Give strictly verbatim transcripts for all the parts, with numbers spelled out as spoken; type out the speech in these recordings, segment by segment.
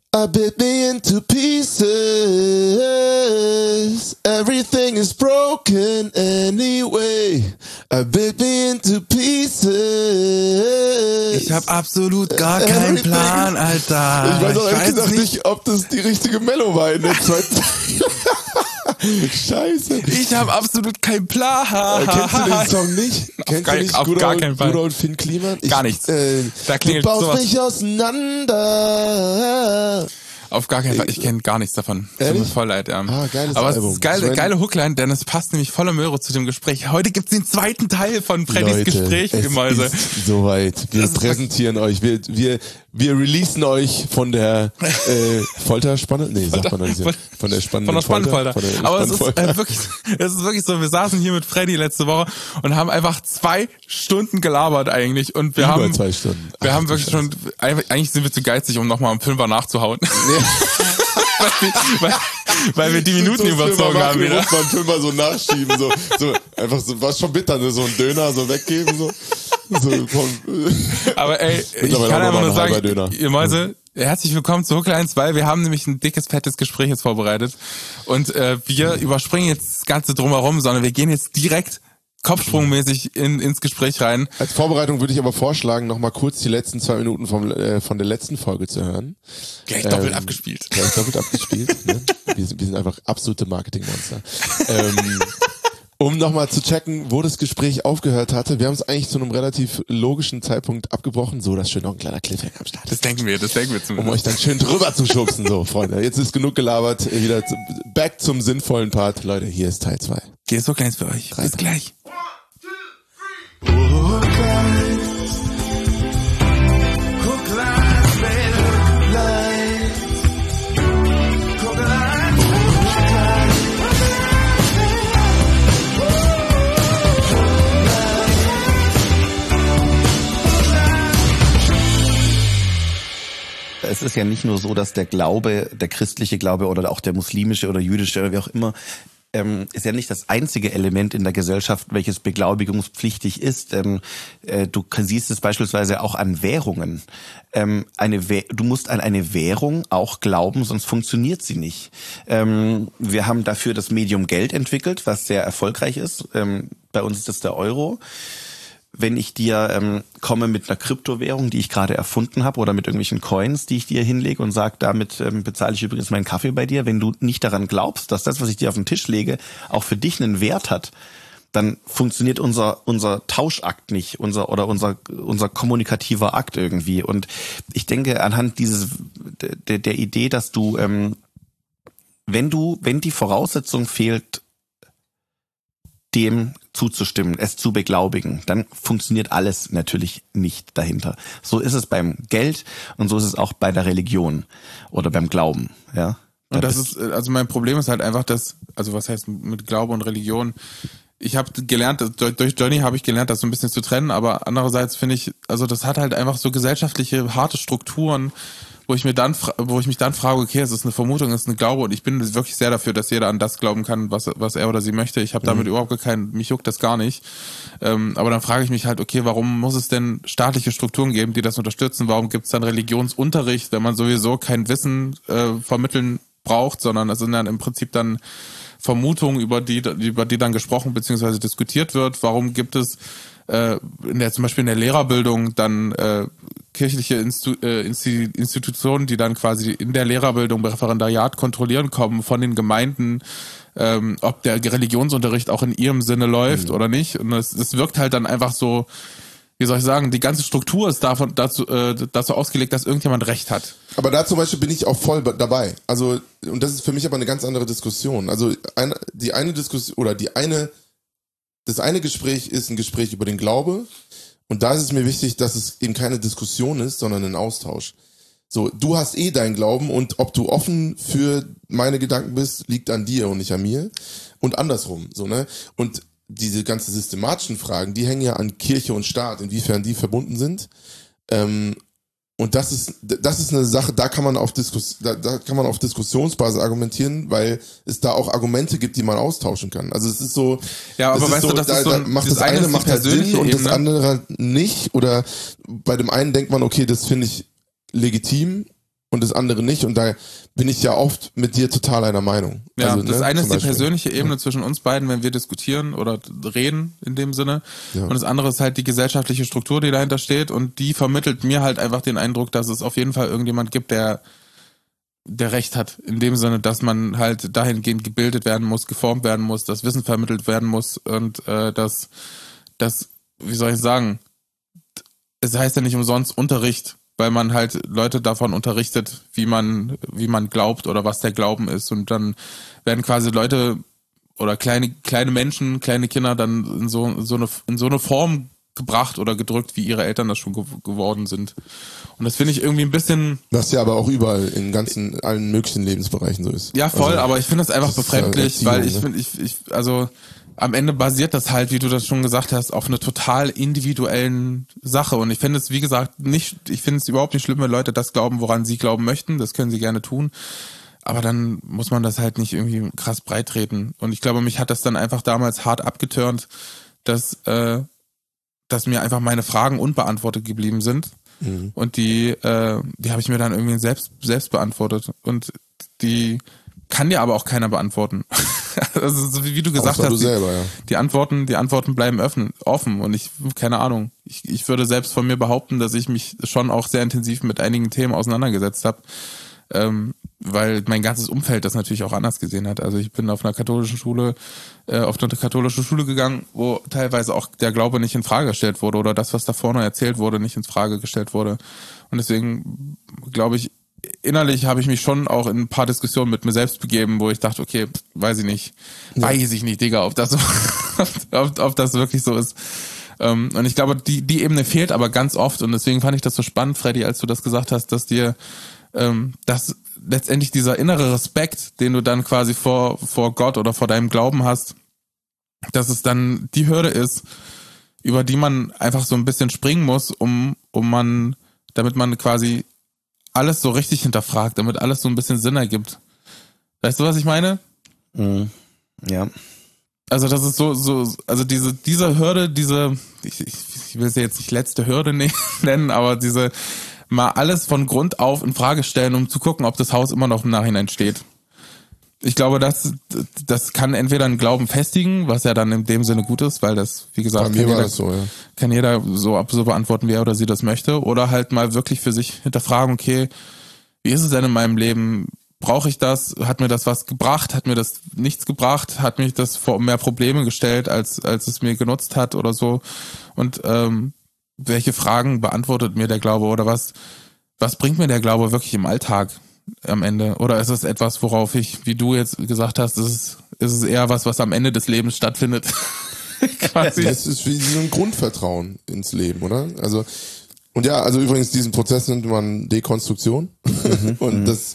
I bit me into pieces. Everything is broken anyway. I bit me into pieces. Ich hab absolut gar keinen Everything. Plan, Alter. Ich weiß auch ich ehrlich weiß gesagt nicht, nicht, ob das die richtige Mello war in der zweiten Zeile. Scheiße. Ich hab absolut keinen Plan. Äh, kennst du den Song nicht? Kennst gar- du nicht auf Good gar Old- keinen Fall. Good Old Finn Kliman? Ich, Gar nichts. Äh, Da klingelt du baust sowas. mich auseinander. Auf gar keinen Fall. Ich kenne gar nichts davon. Tut mir Ehrlich? voll leid, ja. Ah, geiles Aber Album. es ist geile, Sven- geile Hookline, denn es passt nämlich voller Möhre zu dem Gespräch. Heute gibt's den zweiten Teil von Freddys Leute, Gespräch, es Gemäuse. ist soweit. Wir Das ist präsentieren euch. Wir, wir, wir releasen euch von der äh, Folterspanne. Nee, sagt man nicht. Von der spannenden Von der Spannfolter. Folter. Von der Aber es ist, Spannfolter. äh, wirklich, es ist wirklich so, wir saßen hier mit Freddy letzte Woche und haben einfach zwei Stunden gelabert eigentlich. Und wir Über haben, zwei Stunden. wir Ach, haben du wirklich schon, eigentlich sind wir zu geizig, um nochmal um Fünfer nachzuhauen. weil, wir, weil, weil wir die Minuten so überzogen haben wieder. Muss man Fünfer so nachschieben, so, so, einfach so, was schon bitter, ne? So ein Döner so weggeben, so. so von, Aber ey, ich Mittlerweile kann auch einfach noch nur ein halber sagen, Döner. ihr Mäuse, herzlich willkommen zu Hooklines, weil wir haben nämlich ein dickes, fettes Gespräch jetzt vorbereitet. Und äh, wir überspringen jetzt das Ganze drumherum, sondern wir gehen jetzt direkt kopfsprungmäßig in, ins Gespräch rein. Als Vorbereitung würde ich aber vorschlagen, noch mal kurz die letzten zwei Minuten vom, äh, von der letzten Folge zu hören. Gleich doppelt Ähm, abgespielt. Gleich doppelt abgespielt. Ne? Wir, sind, wir sind einfach absolute Marketingmonster. ähm, um nochmal zu checken, wo das Gespräch aufgehört hatte. Wir haben es eigentlich zu einem relativ logischen Zeitpunkt abgebrochen. So, das schön noch ein kleiner Cliffhanger am Start. Das denken wir, das denken wir Um zumindest. euch dann schön drüber zu schubsen. So, Freunde, jetzt ist genug gelabert. Wieder zu, back zum sinnvollen Part. Leute, hier ist Teil zwei. Geht so kleines für euch. Bis gleich. Es ist ja nicht nur so, dass der Glaube, der christliche Glaube oder auch der muslimische oder jüdische oder wie auch immer, ähm, ist ja nicht das einzige Element in der Gesellschaft, welches beglaubigungspflichtig ist. Ähm, äh, du siehst es beispielsweise auch an Währungen. Ähm, eine Wäh- du musst an eine Währung auch glauben, sonst funktioniert sie nicht. Ähm, wir haben dafür das Medium Geld entwickelt, was sehr erfolgreich ist. Ähm, bei uns ist das der Euro. Wenn ich dir ähm, komme mit einer Kryptowährung, die ich gerade erfunden habe, oder mit irgendwelchen Coins, die ich dir hinlege und sage, damit ähm, bezahle ich übrigens meinen Kaffee bei dir, wenn du nicht daran glaubst, dass das, was ich dir auf den Tisch lege, auch für dich einen Wert hat, dann funktioniert unser unser Tauschakt nicht, unser oder unser unser kommunikativer Akt irgendwie. Und ich denke, anhand dieses der, der Idee, dass du, ähm, wenn du, wenn die Voraussetzung fehlt, dem zuzustimmen, es zu beglaubigen, dann funktioniert alles natürlich nicht dahinter. So ist es beim Geld und so ist es auch bei der Religion oder beim Glauben, ja. Und das ist, also mein Problem ist halt einfach, dass, also was heißt mit Glaube und Religion? Ich habe gelernt, durch Johnny habe ich gelernt, das so ein bisschen zu trennen, aber andererseits finde ich, also das hat halt einfach so gesellschaftliche, harte Strukturen, wo ich mir dann, wo ich mich dann frage, okay, es ist eine Vermutung, es ist eine Glaube und ich bin wirklich sehr dafür, dass jeder an das glauben kann, was, was er oder sie möchte. Ich habe damit mhm. überhaupt keinen, mich juckt das gar nicht. Ähm, aber dann frage ich mich halt, okay, warum muss es denn staatliche Strukturen geben, die das unterstützen? Warum gibt es dann Religionsunterricht, wenn man sowieso kein Wissen äh, vermitteln braucht, sondern es sind dann im Prinzip dann Vermutungen, über die, über die dann gesprochen bzw. diskutiert wird. Warum gibt es äh, in der, zum Beispiel in der Lehrerbildung dann äh, kirchliche Instu- äh, Institutionen, die dann quasi in der Lehrerbildung Referendariat kontrollieren kommen von den Gemeinden, ähm, ob der Religionsunterricht auch in ihrem Sinne läuft mhm. oder nicht. Und es, es wirkt halt dann einfach so, wie soll ich sagen, die ganze Struktur ist davon dazu, äh, dazu ausgelegt, dass irgendjemand Recht hat. Aber da zum Beispiel bin ich auch voll dabei. Also, und das ist für mich aber eine ganz andere Diskussion. Also, eine, die eine Diskussion, oder die eine, das eine Gespräch ist ein Gespräch über den Glaube. Und da ist es mir wichtig, dass es eben keine Diskussion ist, sondern ein Austausch. So, du hast eh deinen Glauben und ob du offen für meine Gedanken bist, liegt an dir und nicht an mir. Und andersrum, so, ne? Und diese ganzen systematischen Fragen, die hängen ja an Kirche und Staat, inwiefern die verbunden sind. Ähm, und das ist, das ist eine Sache, da kann man auf Diskus, da, da kann man auf Diskussionsbasis argumentieren, weil es da auch Argumente gibt, die man austauschen kann. Also es ist so, ja, aber das weißt ist so, du, das da, ist so ein, da macht das, das eine eine macht halt Sinn und das Ebene. andere halt nicht. Oder bei dem einen denkt man, okay, das finde ich legitim und das andere nicht. Und da bin ich ja oft mit dir total einer Meinung. Ja, also, das ne, eine ist die Beispiel. persönliche Ebene ja. zwischen uns beiden, wenn wir diskutieren oder reden in dem Sinne. Ja. Und das andere ist halt die gesellschaftliche Struktur, die dahinter steht. Und die vermittelt mir halt einfach den Eindruck, dass es auf jeden Fall irgendjemand gibt, der der Recht hat. In dem Sinne, dass man halt dahingehend gebildet werden muss, geformt werden muss, dass Wissen vermittelt werden muss und äh, dass, dass, wie soll ich sagen, es heißt ja nicht umsonst Unterricht, weil man halt Leute davon unterrichtet, wie man, wie man glaubt oder was der Glauben ist. Und dann werden quasi Leute oder kleine, kleine Menschen, kleine Kinder dann in so, so eine, in so eine Form gebracht oder gedrückt, wie ihre Eltern das schon ge- geworden sind. Und das finde ich irgendwie ein bisschen... Was ja aber auch überall in ganzen, allen möglichen Lebensbereichen so ist. Ja, voll, also, aber ich finde das einfach das ist befremdlich, ja weil ich Erziehung, finde, ich, ich, also am Ende basiert das halt, wie du das schon gesagt hast, auf einer total individuellen Sache. Und ich finde es, wie gesagt, nicht, ich finde es überhaupt nicht schlimm, wenn Leute das glauben, woran sie glauben möchten. Das können sie gerne tun. Aber dann muss man das halt nicht irgendwie krass breit treten. Und ich glaube, mich hat das dann einfach damals hart abgeturnt, dass, äh, dass mir einfach meine Fragen unbeantwortet geblieben sind. Mhm. Und die, äh, die habe ich mir dann irgendwie selbst, selbst beantwortet. Und die kann dir aber auch keiner beantworten. Also, so wie, wie du gesagt Außer hast, du selber, ja. die, die Antworten, die Antworten bleiben öffnen, offen. Und ich, keine Ahnung, ich, ich würde selbst von mir behaupten, dass ich mich schon auch sehr intensiv mit einigen Themen auseinandergesetzt habe. Ähm, weil mein ganzes Umfeld das natürlich auch anders gesehen hat. Also ich bin auf einer katholischen Schule, äh, auf eine katholische Schule gegangen, wo teilweise auch der Glaube nicht in Frage gestellt wurde oder das, was da vorne erzählt wurde, nicht in Frage gestellt wurde. Und deswegen glaube ich, innerlich habe ich mich schon auch in ein paar Diskussionen mit mir selbst begeben, wo ich dachte, okay, weiß ich nicht, Ja. weiß ich nicht, Digga, ob das so, ob, ob das wirklich so ist. Ähm, und ich glaube, die, die Ebene fehlt aber ganz oft und deswegen fand ich das so spannend, Freddy, als du das gesagt hast, dass dir ähm, dass letztendlich dieser innere Respekt, den du dann quasi vor, vor Gott oder vor deinem Glauben hast, dass es dann die Hürde ist, über die man einfach so ein bisschen springen muss, um, um man, damit man quasi alles so richtig hinterfragt, damit alles so ein bisschen Sinn ergibt. Weißt du, was ich meine? Mhm. Ja. Also das ist so, so, also diese, diese Hürde, diese, ich, ich, ich will sie jetzt nicht letzte Hürde nennen, aber diese mal alles von Grund auf in Frage stellen, um zu gucken, ob das Haus immer noch im Nachhinein steht. Ich glaube, das, das kann entweder einen Glauben festigen, was ja dann in dem Sinne gut ist, weil das, wie gesagt, Bei mir kann war jeder, das so, ja. kann jeder so, so beantworten, wie er oder sie das möchte. Oder halt mal wirklich für sich hinterfragen, okay, wie ist es denn in meinem Leben? Brauche ich das? Hat mir das was gebracht? Hat mir das nichts gebracht? Hat mich das vor mehr Probleme gestellt, als, als es mir genutzt hat oder so? Und ähm, welche Fragen beantwortet mir der Glaube oder was, was bringt mir der Glaube wirklich im Alltag am Ende? Oder ist es etwas, worauf ich, wie du jetzt gesagt hast, ist es, ist es eher was, was am Ende des Lebens stattfindet? Quasi. Es ist wie so ein Grundvertrauen ins Leben, oder? Also, und ja, also übrigens, diesen Prozess nennt man Dekonstruktion. Mhm, und das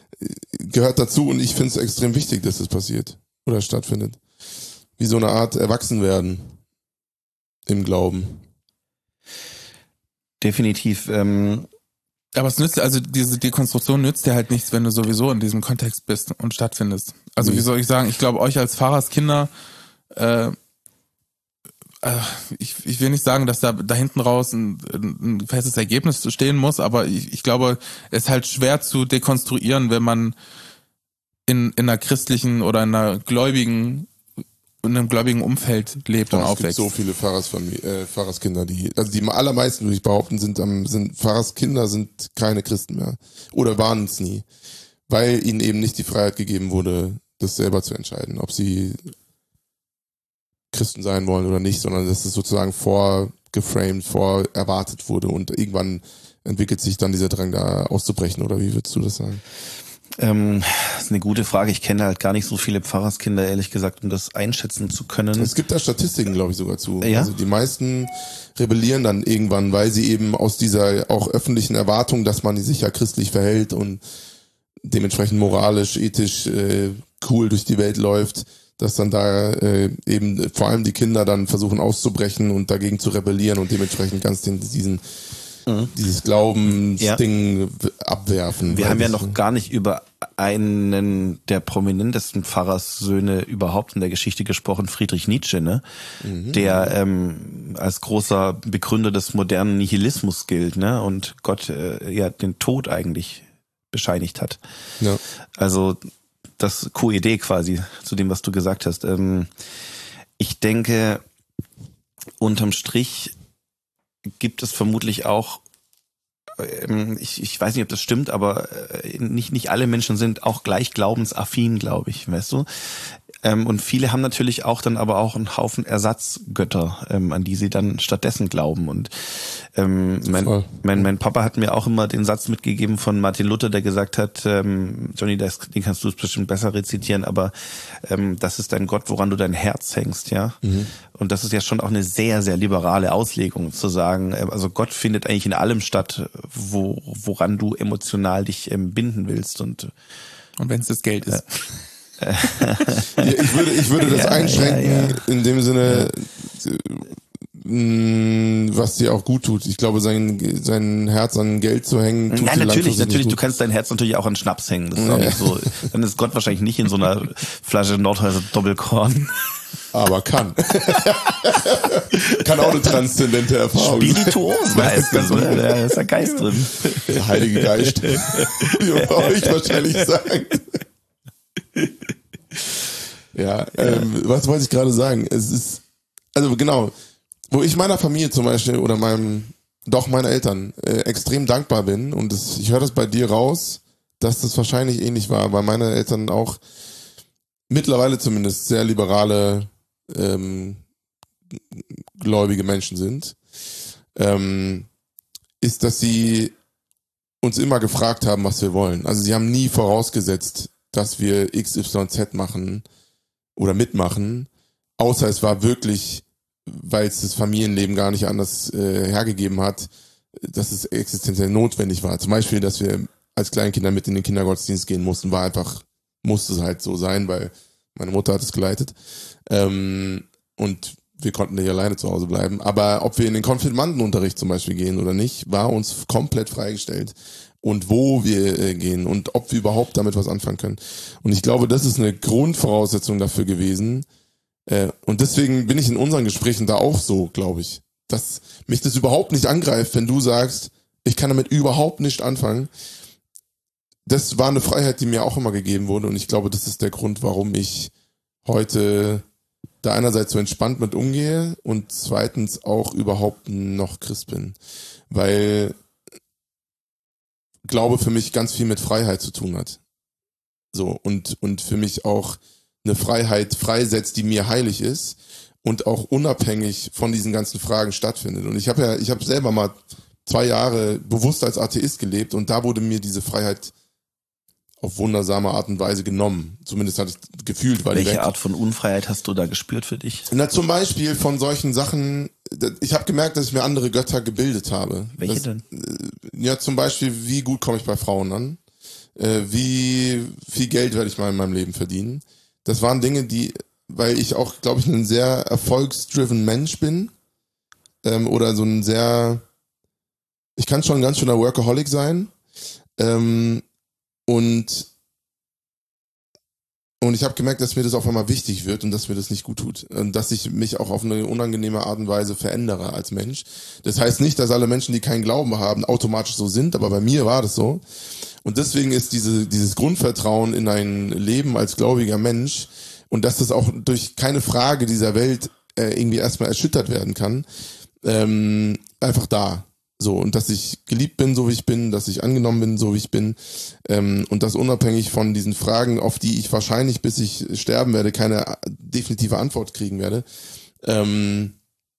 gehört dazu und ich finde es extrem wichtig, dass das passiert oder stattfindet. Wie so eine Art Erwachsenwerden im Glauben. Definitiv. Ähm, Aber es nützt, also diese Dekonstruktion nützt dir halt nichts, wenn du sowieso in diesem Kontext bist und stattfindest. Also wie soll ich sagen, ich glaube, euch als Pfarrerskinder, äh, äh, ich, ich will nicht sagen, dass da, da hinten raus ein, ein festes Ergebnis stehen muss, aber ich, ich glaube, es ist halt schwer zu dekonstruieren, wenn man in, in einer christlichen oder in einer gläubigen in einem gläubigen Umfeld lebt und Boah, es aufwächst. gibt so viele Pfarrersfamili- äh, Pfarrerskinder, die, also die allermeisten, würde ich behaupten, sind, am, sind Pfarrerskinder sind keine Christen mehr. Oder waren es nie. Weil ihnen eben nicht die Freiheit gegeben wurde, das selber zu entscheiden, ob sie Christen sein wollen oder nicht, sondern dass es sozusagen vorgeframed, vorerwartet wurde und irgendwann entwickelt sich dann dieser Drang da auszubrechen, oder wie würdest du das sagen? Ähm, das ist eine gute Frage. Ich kenne halt gar nicht so viele Pfarrerskinder, ehrlich gesagt, um das einschätzen zu können. Es gibt da Statistiken, glaube ich, sogar zu. Ja? Also die meisten rebellieren dann irgendwann, weil sie eben aus dieser auch öffentlichen Erwartung, dass man sich ja christlich verhält und dementsprechend moralisch, ethisch äh, cool durch die Welt läuft, dass dann da äh, eben vor allem die Kinder dann versuchen auszubrechen und dagegen zu rebellieren und dementsprechend ganz den, diesen mhm. dieses Glaubensding ja. abwerfen. Wir haben ja noch gar nicht über einen der prominentesten Pfarrerssöhne überhaupt in der Geschichte gesprochen, Friedrich Nietzsche, ne? Mhm. Der ähm, als großer Begründer des modernen Nihilismus gilt, ne? Und Gott äh, ja den Tod eigentlich bescheinigt hat. Ja. Also das Q E D quasi zu dem, was du gesagt hast. Ähm, ich denke, unterm Strich gibt es vermutlich auch, ähm, ich, ich weiß nicht, ob das stimmt, aber äh, nicht, nicht alle Menschen sind auch gleich glaubensaffin, glaube ich, weißt du? Ähm, und viele haben natürlich auch dann aber auch einen Haufen Ersatzgötter, ähm, an die sie dann stattdessen glauben. Und ähm, mein, mein, mein Papa hat mir auch immer den Satz mitgegeben von Martin Luther, der gesagt hat, ähm, Johnny, das, den kannst du bestimmt besser rezitieren, aber ähm, das ist dein Gott, woran du dein Herz hängst, ja. Mhm. Und das ist ja schon auch eine sehr, sehr liberale Auslegung, zu sagen, äh, also Gott findet eigentlich in allem statt, wo, woran du emotional dich ähm, binden willst. Und, und wenn es das Geld ist. Äh, ich würde, ich würde das ja, einschränken ja, ja. in dem Sinne, ja. mh, was dir auch gut tut. Ich glaube, sein, sein Herz an Geld zu hängen, tut Nein, dir natürlich, natürlich. Du kannst dein Herz natürlich auch an Schnaps hängen. Das ist auch nicht so. Dann ist Gott wahrscheinlich nicht in so einer Flasche Nordhäuser Doppelkorn. Aber kann. Kann auch eine transzendente Erfahrung sein. Spirituos heißt das, oder? Da ist der Geist drin. Der Heilige Geist. Wie man bei euch wahrscheinlich sagt. Ja, ähm, was wollte ich gerade sagen? Es ist, also genau, wo ich meiner Familie zum Beispiel oder meinem, doch meinen Eltern äh, extrem dankbar bin und das, ich höre das bei dir raus, dass das wahrscheinlich ähnlich war, weil meine Eltern auch mittlerweile zumindest sehr liberale, ähm, gläubige Menschen sind, ähm, ist, dass sie uns immer gefragt haben, was wir wollen. Also sie haben nie vorausgesetzt, dass wir X Y Z machen oder mitmachen, außer es war wirklich, weil es das Familienleben gar nicht anders äh, hergegeben hat, dass es existenziell notwendig war. Zum Beispiel, dass wir als Kleinkinder mit in den Kindergottesdienst gehen mussten, war einfach, musste es halt so sein, weil meine Mutter hat es geleitet. Ähm, und wir konnten nicht alleine zu Hause bleiben. Aber ob wir in den Konfirmandenunterricht zum Beispiel gehen oder nicht, war uns komplett freigestellt. Und wo wir äh, gehen und ob wir überhaupt damit was anfangen können. Und ich glaube, das ist eine Grundvoraussetzung dafür gewesen. Äh, und deswegen bin ich in unseren Gesprächen da auch so, glaube ich, dass mich das überhaupt nicht angreift, wenn du sagst, ich kann damit überhaupt nicht anfangen. Das war eine Freiheit, die mir auch immer gegeben wurde. Und ich glaube, das ist der Grund, warum ich heute da einerseits so entspannt mit umgehe und zweitens auch überhaupt noch Christ bin. Weil Glaube für mich ganz viel mit Freiheit zu tun hat. So, und, und für mich auch eine Freiheit freisetzt, die mir heilig ist und auch unabhängig von diesen ganzen Fragen stattfindet. Und ich habe ja, ich habe selber mal zwei Jahre bewusst als Atheist gelebt und da wurde mir diese Freiheit auf wundersame Art und Weise genommen. Zumindest hatte ich gefühlt, weil Welche Art von Unfreiheit hast du da gespürt für dich? Na, zum Beispiel von solchen Sachen, ich habe gemerkt, dass ich mir andere Götter gebildet habe. Welche das, denn? Ja, zum Beispiel, wie gut komme ich bei Frauen an? Äh, wie viel Geld werde ich mal in meinem Leben verdienen? Das waren Dinge, die, weil ich auch, glaube ich, ein sehr erfolgsdriven Mensch bin, ähm, oder so ein sehr, ich kann schon ein ganz schöner Workaholic sein, ähm, und Und ich habe gemerkt, dass mir das auf einmal wichtig wird und dass mir das nicht gut tut. Und dass ich mich auch auf eine unangenehme Art und Weise verändere als Mensch. Das heißt nicht, dass alle Menschen, die keinen Glauben haben, automatisch so sind, aber bei mir war das so. Und deswegen ist diese, dieses Grundvertrauen in ein Leben als gläubiger Mensch und dass das auch durch keine Frage dieser Welt äh, irgendwie erstmal erschüttert werden kann, ähm, einfach da. So, und dass ich geliebt bin, so wie ich bin, dass ich angenommen bin, so wie ich bin, ähm, und das unabhängig von diesen Fragen, auf die ich wahrscheinlich, bis ich sterben werde, keine definitive Antwort kriegen werde, ähm,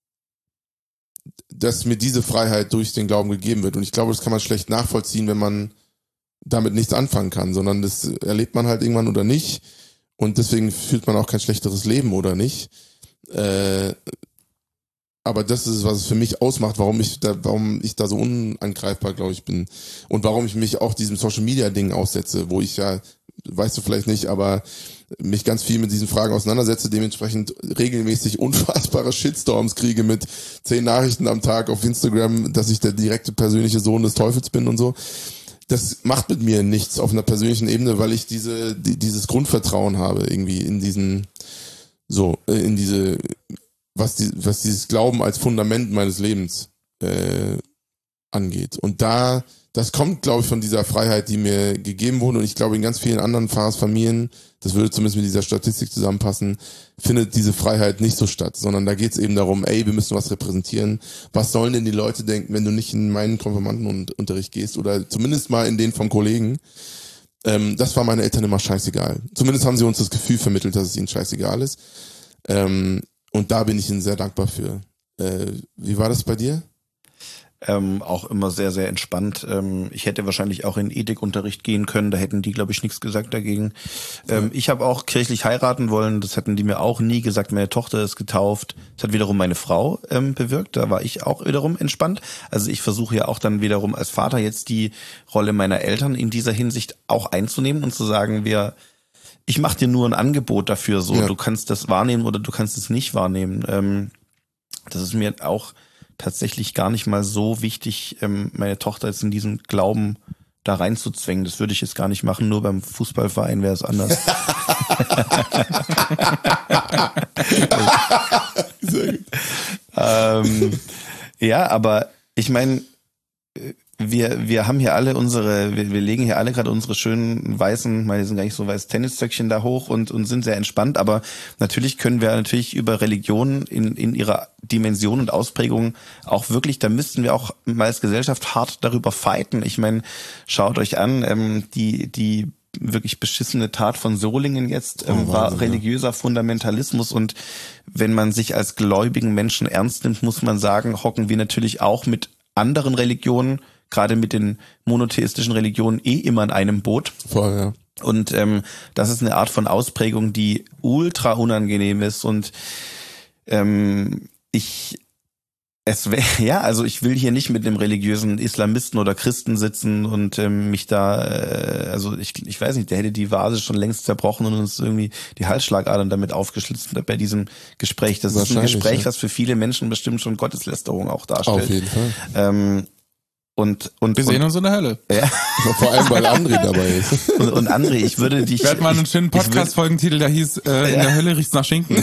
dass mir diese Freiheit durch den Glauben gegeben wird. Und ich glaube, das kann man schlecht nachvollziehen, wenn man damit nichts anfangen kann, sondern das erlebt man halt irgendwann oder nicht. Und deswegen führt man auch kein schlechteres Leben oder nicht. Äh, Aber das ist, was es für mich ausmacht, warum ich da, warum ich da so unangreifbar, glaube ich, bin. Und warum ich mich auch diesem Social-Media-Ding aussetze, wo ich ja, weißt du vielleicht nicht, aber mich ganz viel mit diesen Fragen auseinandersetze, dementsprechend regelmäßig unfassbare Shitstorms kriege mit zehn Nachrichten am Tag auf Instagram, dass ich der direkte persönliche Sohn des Teufels bin und so. Das macht mit mir nichts auf einer persönlichen Ebene, weil ich diese, die, dieses Grundvertrauen habe, irgendwie in diesen, so, in diese, was die, was dieses Glauben als Fundament meines Lebens äh, angeht. Und da, das kommt, glaube ich, von dieser Freiheit, die mir gegeben wurde. Und ich glaube, in ganz vielen anderen Pfarrersfamilien, das würde zumindest mit dieser Statistik zusammenpassen, findet diese Freiheit nicht so statt. Sondern da geht es eben darum, ey, wir müssen was repräsentieren. Was sollen denn die Leute denken, wenn du nicht in meinen Konfirmandenunterricht gehst oder zumindest mal in den von Kollegen? Ähm, das war meinen Eltern immer scheißegal. Zumindest haben sie uns das Gefühl vermittelt, dass es ihnen scheißegal ist. Ähm, und da bin ich ihnen sehr dankbar für. Äh, wie war das bei dir? Ähm, auch immer sehr, sehr entspannt. Ähm, ich hätte wahrscheinlich auch in Ethikunterricht gehen können, da hätten die, glaube ich, nichts gesagt dagegen. Ähm, ich habe auch kirchlich heiraten wollen, das hatten die mir auch nie gesagt. Meine Tochter ist getauft. Das hat wiederum meine Frau ähm, bewirkt, da war ich auch wiederum entspannt. Also ich versuche ja auch dann wiederum als Vater jetzt die Rolle meiner Eltern in dieser Hinsicht auch einzunehmen und zu sagen, wir, ich mache dir nur ein Angebot dafür, so, ja. Du kannst das wahrnehmen oder du kannst es nicht wahrnehmen. Ähm, das ist mir auch tatsächlich gar nicht mal so wichtig, ähm, meine Tochter jetzt in diesen Glauben da reinzuzwängen. Das würde ich jetzt gar nicht machen, nur beim Fußballverein wäre es anders. Sehr gut. ähm, ja, aber ich meine, wir wir haben hier alle unsere, wir, wir legen hier alle gerade unsere schönen weißen, meine sind gar nicht so weiß, Tenniszöckchen da hoch und und sind sehr entspannt, aber natürlich können wir natürlich über Religion in in ihrer Dimension und Ausprägung auch wirklich, da müssten wir auch mal als Gesellschaft hart darüber fighten. Ich meine, schaut euch an, ähm, die die wirklich beschissene Tat von Solingen jetzt ähm, oh, war Wahnsinn, religiöser Fundamentalismus und wenn man sich als gläubigen Menschen ernst nimmt, muss man sagen, hocken wir natürlich auch mit anderen Religionen, gerade mit den monotheistischen Religionen, eh immer in einem Boot. Voll, ja. Und ähm, das ist eine Art von Ausprägung, die ultra unangenehm ist. Und ähm, ich, es wäre, ja, also ich will hier nicht mit einem religiösen Islamisten oder Christen sitzen und ähm, mich da, äh, also ich, ich weiß nicht, der hätte die Vase schon längst zerbrochen und uns irgendwie die Halsschlagadern damit aufgeschlitzt bei diesem Gespräch. Das ist ein Gespräch, ja, was für viele Menschen bestimmt schon Gotteslästerung auch darstellt. Auf jeden Fall. Ähm, Und, und, wir sehen und, uns in der Hölle. Ja. Vor allem, weil André dabei ist. Und, und André, ich würde dich... Wir hatten mal einen schönen Podcast-Folgentitel, der hieß äh, In ja. der Hölle riecht's nach Schinken.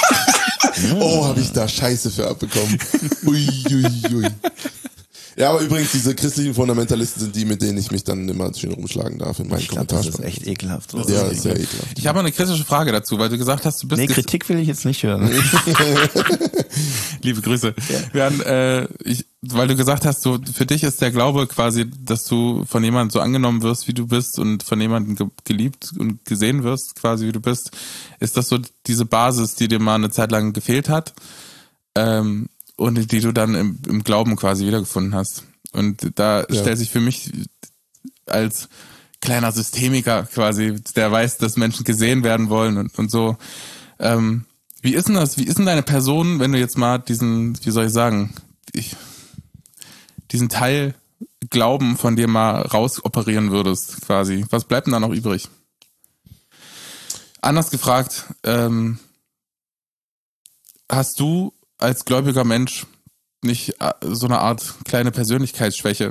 Oh, habe ich da Scheiße für abbekommen. Ui, ui, ui. Ja, aber übrigens, diese christlichen Fundamentalisten sind die, mit denen ich mich dann immer schön rumschlagen darf in meinen ich glaub, das ist Kommentarspalten. echt ekelhaft. Das ja, ist sehr ekelhaft. Ich habe mal eine kritische Frage dazu, weil du gesagt hast, du bist... Nee, Kritik will ich jetzt nicht hören. Liebe Grüße. Ja. Wir haben, äh, ich, weil du gesagt hast, so für dich ist der Glaube quasi, dass du von jemandem so angenommen wirst, wie du bist und von jemandem ge- geliebt und gesehen wirst, quasi wie du bist. Ist das so diese Basis, die dir mal eine Zeit lang gefehlt hat ähm, und die du dann im, im Glauben quasi wiedergefunden hast? Und da ja. stellt sich für mich als kleiner Systemiker quasi, der weiß, dass Menschen gesehen werden wollen und, und so. Ähm, wie ist denn das? Wie ist denn deine Person, wenn du jetzt mal diesen, wie soll ich sagen, ich, diesen Teil Glauben von dir mal rausoperieren würdest, quasi? Was bleibt denn da noch übrig? Anders gefragt, ähm, hast du als gläubiger Mensch nicht so eine Art kleine Persönlichkeitsschwäche?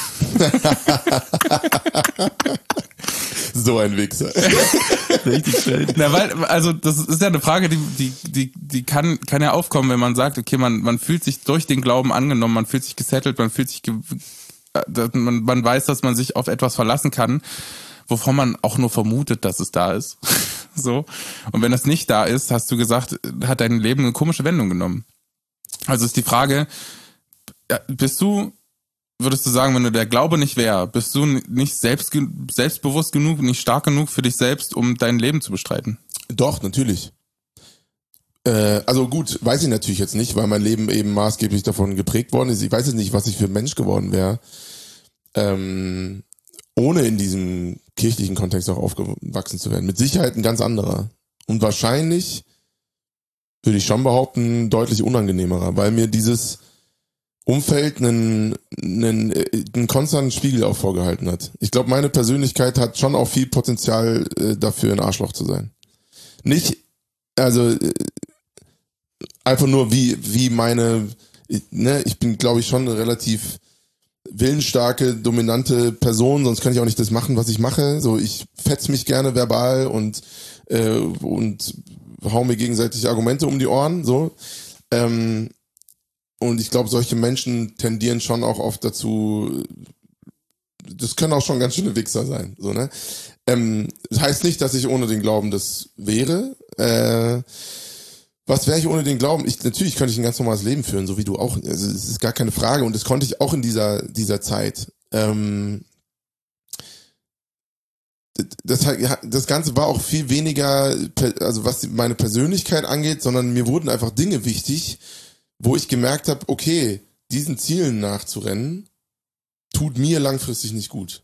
So ein Wichser. Richtig schön. Na, weil, also das ist ja eine Frage, die, die, die, die kann, kann ja aufkommen, wenn man sagt, okay, man, man fühlt sich durch den Glauben angenommen, man fühlt sich gesettelt, man fühlt sich, ge- man, man weiß, dass man sich auf etwas verlassen kann, wovon man auch nur vermutet, dass es da ist. So. Und wenn das nicht da ist, hast du gesagt, hat dein Leben eine komische Wendung genommen. Also ist die Frage, bist du, würdest du sagen, wenn du der Glaube nicht wäre, bist du nicht selbst, selbstbewusst genug, nicht stark genug für dich selbst, um dein Leben zu bestreiten? Doch, natürlich. Äh, also gut, weiß ich natürlich jetzt nicht, weil mein Leben eben maßgeblich davon geprägt worden ist. Ich weiß jetzt nicht, was ich für ein Mensch geworden wäre, ähm, ohne in diesem kirchlichen Kontext auch aufgewachsen zu werden. Mit Sicherheit ein ganz anderer. Und wahrscheinlich, würde ich schon behaupten, deutlich unangenehmerer, weil mir dieses Umfeld einen, einen, einen konstanten Spiegel auch vorgehalten hat. Ich glaube, meine Persönlichkeit hat schon auch viel Potenzial äh, dafür, ein Arschloch zu sein. Nicht, also äh, einfach nur wie wie meine, ich, ne, ich bin, glaube ich, schon eine relativ willensstarke, dominante Person, sonst kann ich auch nicht das machen, was ich mache. So, ich fetz mich gerne verbal und äh, und hau mir gegenseitig Argumente um die Ohren. So. Ähm, Und ich glaube, solche Menschen tendieren schon auch oft dazu, das können auch schon ganz schöne Wichser sein, so, ne? Ähm, das heißt nicht, dass ich ohne den Glauben das wäre. Äh, was wäre ich ohne den Glauben? Ich, natürlich könnte ich ein ganz normales Leben führen, so wie du auch. Also, es ist gar keine Frage und das konnte ich auch in dieser, dieser Zeit. Ähm, das, das Ganze war auch viel weniger, also was meine Persönlichkeit angeht, sondern mir wurden einfach Dinge wichtig, wo ich gemerkt habe, okay, diesen Zielen nachzurennen, tut mir langfristig nicht gut.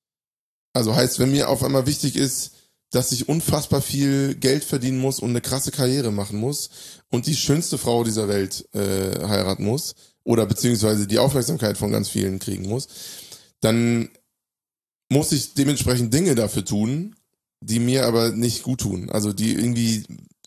Also heißt, wenn mir auf einmal wichtig ist, dass ich unfassbar viel Geld verdienen muss und eine krasse Karriere machen muss und die schönste Frau dieser Welt äh, heiraten muss oder beziehungsweise die Aufmerksamkeit von ganz vielen kriegen muss, dann muss ich dementsprechend Dinge dafür tun, die mir aber nicht gut tun. Also die irgendwie,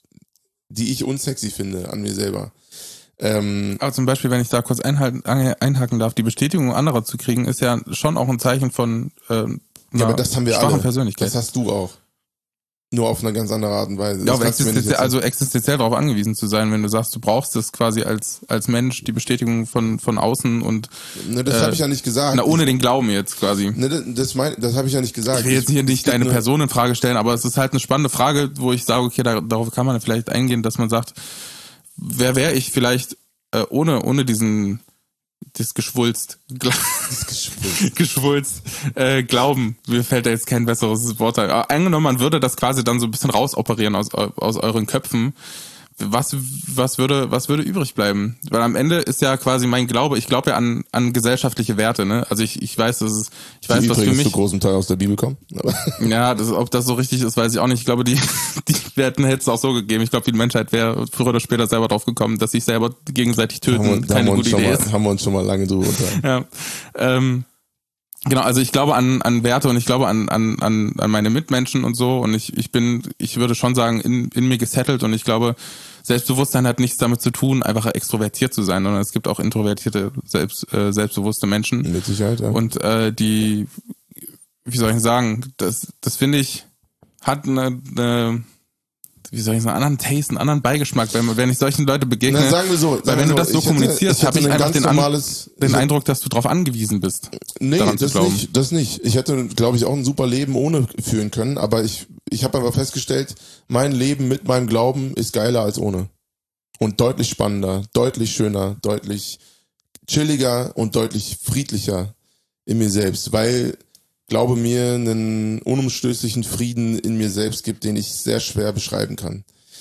die ich unsexy finde an mir selber. Ähm, aber zum Beispiel, wenn ich da kurz einhalten, einhaken darf, die Bestätigung anderer zu kriegen, ist ja schon auch ein Zeichen von äh, ja, aber das haben wir alle. Persönlichkeit. Das hast du auch. Nur auf eine ganz andere Art und Weise. Ja, aber existenziell, also existenziell darauf angewiesen zu sein, wenn du sagst, du brauchst das quasi als als Mensch, die Bestätigung von von außen und ne, das äh, habe ich ja nicht gesagt. Na, ohne den Glauben jetzt quasi. Ne, das das, mein, das habe ich ja nicht gesagt. Ich will jetzt hier ich, nicht deine Person in Frage stellen, aber es ist halt eine spannende Frage, wo ich sage, okay, da, darauf kann man vielleicht eingehen, dass man sagt, wer wäre ich vielleicht äh, ohne ohne diesen das Geschwulst, Gla- das Geschwulst, Geschwulst äh, Glauben, mir fällt da jetzt kein besseres Wort ein. Aber angenommen, man würde das quasi dann so ein bisschen rausoperieren aus aus euren Köpfen. Was was würde was würde übrig bleiben? Weil am Ende ist ja quasi mein Glaube, ich glaube ja an an gesellschaftliche Werte, ne? Also ich ich weiß, dass es ich weiß, die was für mich zu großem Teil aus der Bibel kommen. Ja, das, ob das so richtig ist, weiß ich auch nicht. Ich glaube, die die Werten hätte es auch so gegeben. Ich glaube, die Menschheit wäre früher oder später selber drauf gekommen, dass sich selber gegenseitig töten haben wir, keine haben gute Idee mal, ist. Haben wir uns schon mal lange drüber unterhalten. Ja. Ähm, Genau, also ich glaube an an Werte und ich glaube an an an an meine Mitmenschen und so und ich ich bin ich würde schon sagen in in mir gesettelt und ich glaube Selbstbewusstsein hat nichts damit zu tun, einfach extrovertiert zu sein, sondern es gibt auch introvertierte selbst äh, selbstbewusste Menschen. Mit Sicherheit, ja. Und äh, die, wie soll ich sagen, das das finde ich hat eine, eine wie soll ich sagen, einen anderen Taste, einen anderen Beigeschmack, wenn, wenn ich solchen Leute begegne. Na, sagen wir so. Weil wenn du das so ich kommunizierst, habe ich einfach den, normales, den ich Eindruck, dass du darauf angewiesen bist. Nee, das nicht, das nicht. Ich hätte, glaube ich, auch ein super Leben ohne führen können, aber ich, ich habe aber festgestellt, mein Leben mit meinem Glauben ist geiler als ohne. Und deutlich spannender, deutlich schöner, deutlich chilliger und deutlich friedlicher in mir selbst, weil Glaube mir einen unumstößlichen Frieden in mir selbst gibt, den ich sehr schwer beschreiben kann.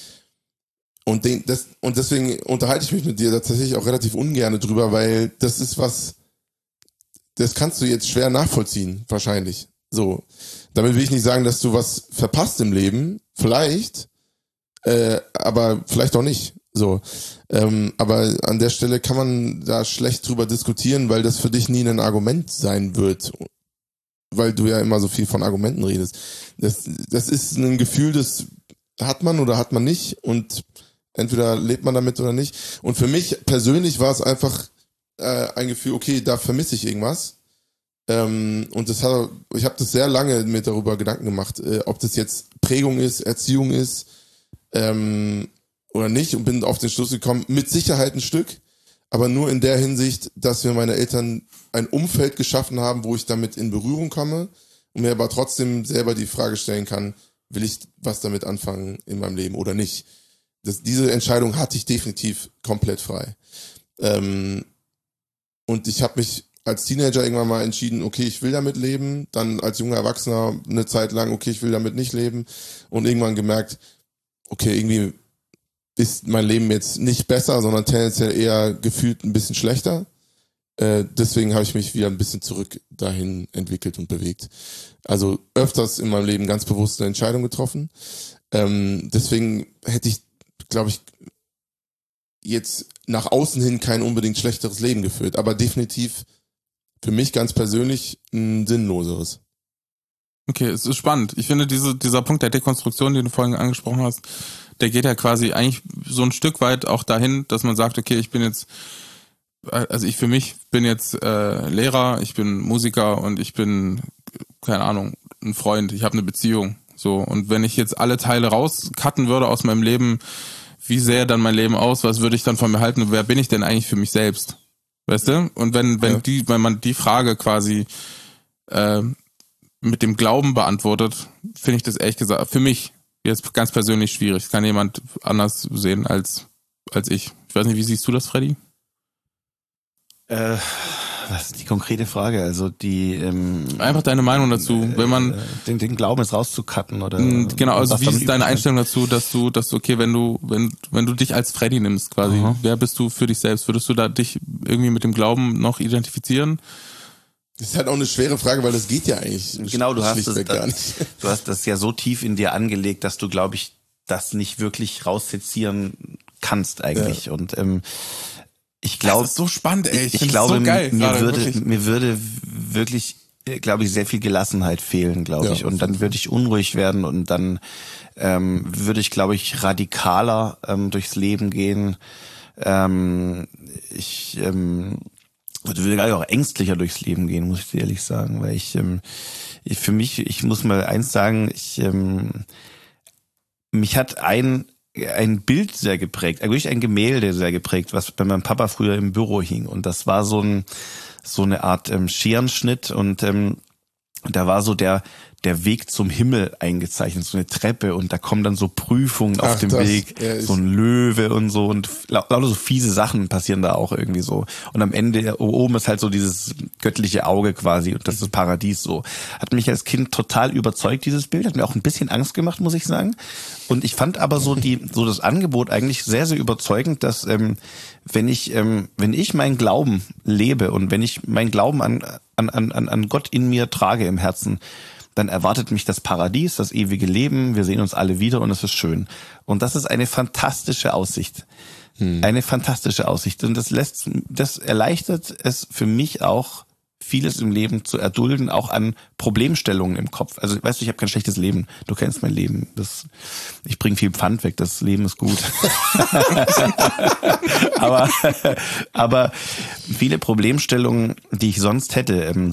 Und, den, das, und deswegen unterhalte ich mich mit dir tatsächlich auch relativ ungern drüber, weil das ist was, das kannst du jetzt schwer nachvollziehen, wahrscheinlich. So. Damit will ich nicht sagen, dass du was verpasst im Leben. Vielleicht, äh, aber vielleicht auch nicht. So. Ähm, aber an der Stelle kann man da schlecht drüber diskutieren, weil das für dich nie ein Argument sein wird. Weil du ja immer so viel von Argumenten redest. Das, das ist ein Gefühl, das hat man oder hat man nicht und entweder lebt man damit oder nicht. Und für mich persönlich war es einfach äh, ein Gefühl, okay, da vermisse ich irgendwas. Ähm, und das hat, ich habe das sehr lange mir darüber Gedanken gemacht, äh, ob das jetzt Prägung ist, Erziehung ist ähm, oder nicht und bin auf den Schluss gekommen, mit Sicherheit ein Stück. Aber nur in der Hinsicht, dass mir meine Eltern ein Umfeld geschaffen haben, wo ich damit in Berührung komme und mir aber trotzdem selber die Frage stellen kann, will ich was damit anfangen in meinem Leben oder nicht. Das, diese Entscheidung hatte ich definitiv komplett frei. Ähm, und ich habe mich als Teenager irgendwann mal entschieden, okay, ich will damit leben. Dann als junger Erwachsener eine Zeit lang, okay, ich will damit nicht leben. Und irgendwann gemerkt, okay, irgendwie ist mein Leben jetzt nicht besser, sondern tendenziell eher gefühlt ein bisschen schlechter. Äh, deswegen habe ich mich wieder ein bisschen zurück dahin entwickelt und bewegt. Also öfters in meinem Leben ganz bewusst eine Entscheidung getroffen. Ähm, deswegen hätte ich, glaube ich, jetzt nach außen hin kein unbedingt schlechteres Leben geführt, aber definitiv für mich ganz persönlich ein sinnloseres. Okay, es ist spannend. Ich finde, diese, dieser Punkt der Dekonstruktion, den du vorhin angesprochen hast, der geht ja quasi eigentlich so ein Stück weit auch dahin, dass man sagt, okay, ich bin jetzt, also ich für mich bin jetzt äh, Lehrer, ich bin Musiker und ich bin, keine Ahnung, ein Freund, ich habe eine Beziehung. So, und wenn ich jetzt alle Teile rauscutten würde aus meinem Leben, wie sähe dann mein Leben aus, was würde ich dann von mir halten und wer bin ich denn eigentlich für mich selbst? Weißt du? Und wenn, wenn ja. die, wenn man die Frage quasi äh, mit dem Glauben beantwortet, finde ich das ehrlich gesagt, für mich jetzt ganz persönlich schwierig. Das kann jemand anders sehen als, als ich. Ich weiß nicht, wie siehst du das, Freddy? Äh, was ist die konkrete Frage? Also die ähm, einfach deine Meinung dazu, wenn man äh, den, den Glauben jetzt rauszucutten oder genau, also wie ist deine übrig Einstellung dazu, dass du, dass du, okay, wenn du, wenn, wenn du dich als Freddy nimmst, quasi, Aha. wer bist du für dich selbst? Würdest du da dich irgendwie mit dem Glauben noch identifizieren? Das ist halt auch eine schwere Frage, weil das geht ja eigentlich Genau, du hast das, schlichtweg gar nicht. du hast das ja so tief in dir angelegt, dass du, glaube ich, das nicht wirklich raussezieren kannst eigentlich. Ja. Und ähm, ich glaube, das ist so spannend, ey. Ich, ich glaube, so geil, mir gerade, würde, wirklich. mir würde wirklich, glaube ich, sehr viel Gelassenheit fehlen, glaube Ja, ich. Und dann würde ich unruhig werden und dann ähm, würde ich, glaube ich, radikaler ähm, durchs Leben gehen. Ähm, ich ähm, würde gar nicht auch ängstlicher durchs Leben gehen, muss ich dir ehrlich sagen, weil ich, ähm, ich für mich, ich muss mal eins sagen, ich ähm, mich hat ein ein Bild sehr geprägt, wirklich ein Gemälde sehr geprägt, was bei meinem Papa früher im Büro hing. Und das war so ein so eine Art ähm, Scherenschnitt und ähm, da war so der der Weg zum Himmel eingezeichnet, so eine Treppe und da kommen dann so Prüfungen auf Ach, dem das, Weg, ja, so ein Löwe und so und lauter so fiese Sachen passieren da auch irgendwie so. Und am Ende oben ist halt so dieses göttliche Auge quasi und das ist das Paradies so. Hat mich als Kind total überzeugt, dieses Bild, hat mir auch ein bisschen Angst gemacht, muss ich sagen. Und ich fand aber so die so das Angebot eigentlich sehr, sehr überzeugend, dass ähm, wenn ich ähm, wenn ich meinen Glauben lebe und wenn ich meinen Glauben an an an an Gott in mir trage im Herzen, dann erwartet mich das Paradies, das ewige Leben, wir sehen uns alle wieder und es ist schön. Und das ist eine fantastische Aussicht. Hm. Eine fantastische Aussicht. Und das lässt, das erleichtert es für mich auch, vieles im Leben zu erdulden, auch an Problemstellungen im Kopf. Also weißt du, ich habe kein schlechtes Leben. Du kennst mein Leben. Das, ich bringe viel Pfand weg, das Leben ist gut. aber, aber viele Problemstellungen, die ich sonst hätte, ähm,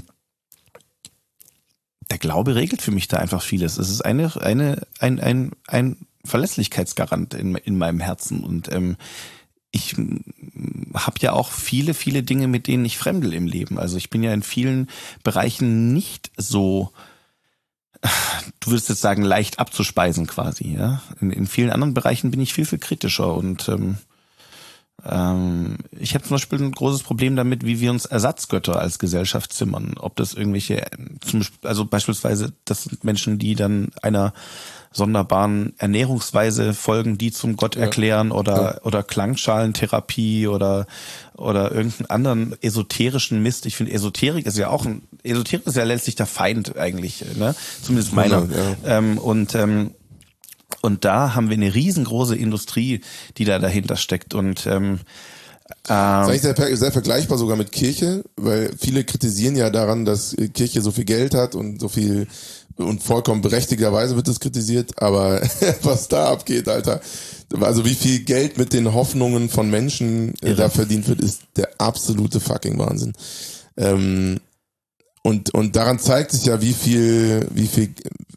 der Glaube regelt für mich da einfach vieles. Es ist eine, eine, ein, ein, ein Verlässlichkeitsgarant in, in meinem Herzen. Und ähm, ich habe ja auch viele, viele Dinge, mit denen ich fremdel im Leben. Also ich bin ja in vielen Bereichen nicht so, du würdest jetzt sagen, leicht abzuspeisen quasi. Ja, in, in vielen anderen Bereichen bin ich viel, viel kritischer und ähm, Ähm, ich habe zum Beispiel ein großes Problem damit, wie wir uns Ersatzgötter als Gesellschaft zimmern. Ob das irgendwelche, zum Beispiel, also beispielsweise, das sind Menschen, die dann einer sonderbaren Ernährungsweise folgen, die zum Gott erklären, ja. oder ja. oder Klangschalentherapie oder oder irgendeinen anderen esoterischen Mist. Ich finde, Esoterik ist ja auch ein Esoterik ist ja letztlich der Feind eigentlich, ne? Zumindest meiner. Ja. Ähm, und ähm, Und da haben wir eine riesengroße Industrie, die da dahinter steckt. Und ähm, das ist eigentlich sehr, sehr vergleichbar sogar mit Kirche, weil viele kritisieren ja daran, dass Kirche so viel Geld hat und so viel und vollkommen berechtigterweise wird es kritisiert, aber was da abgeht, Alter, also wie viel Geld mit den Hoffnungen von Menschen äh, da verdient wird, ist der absolute fucking Wahnsinn. Ähm, und und daran zeigt sich ja, wie viel, wie viel,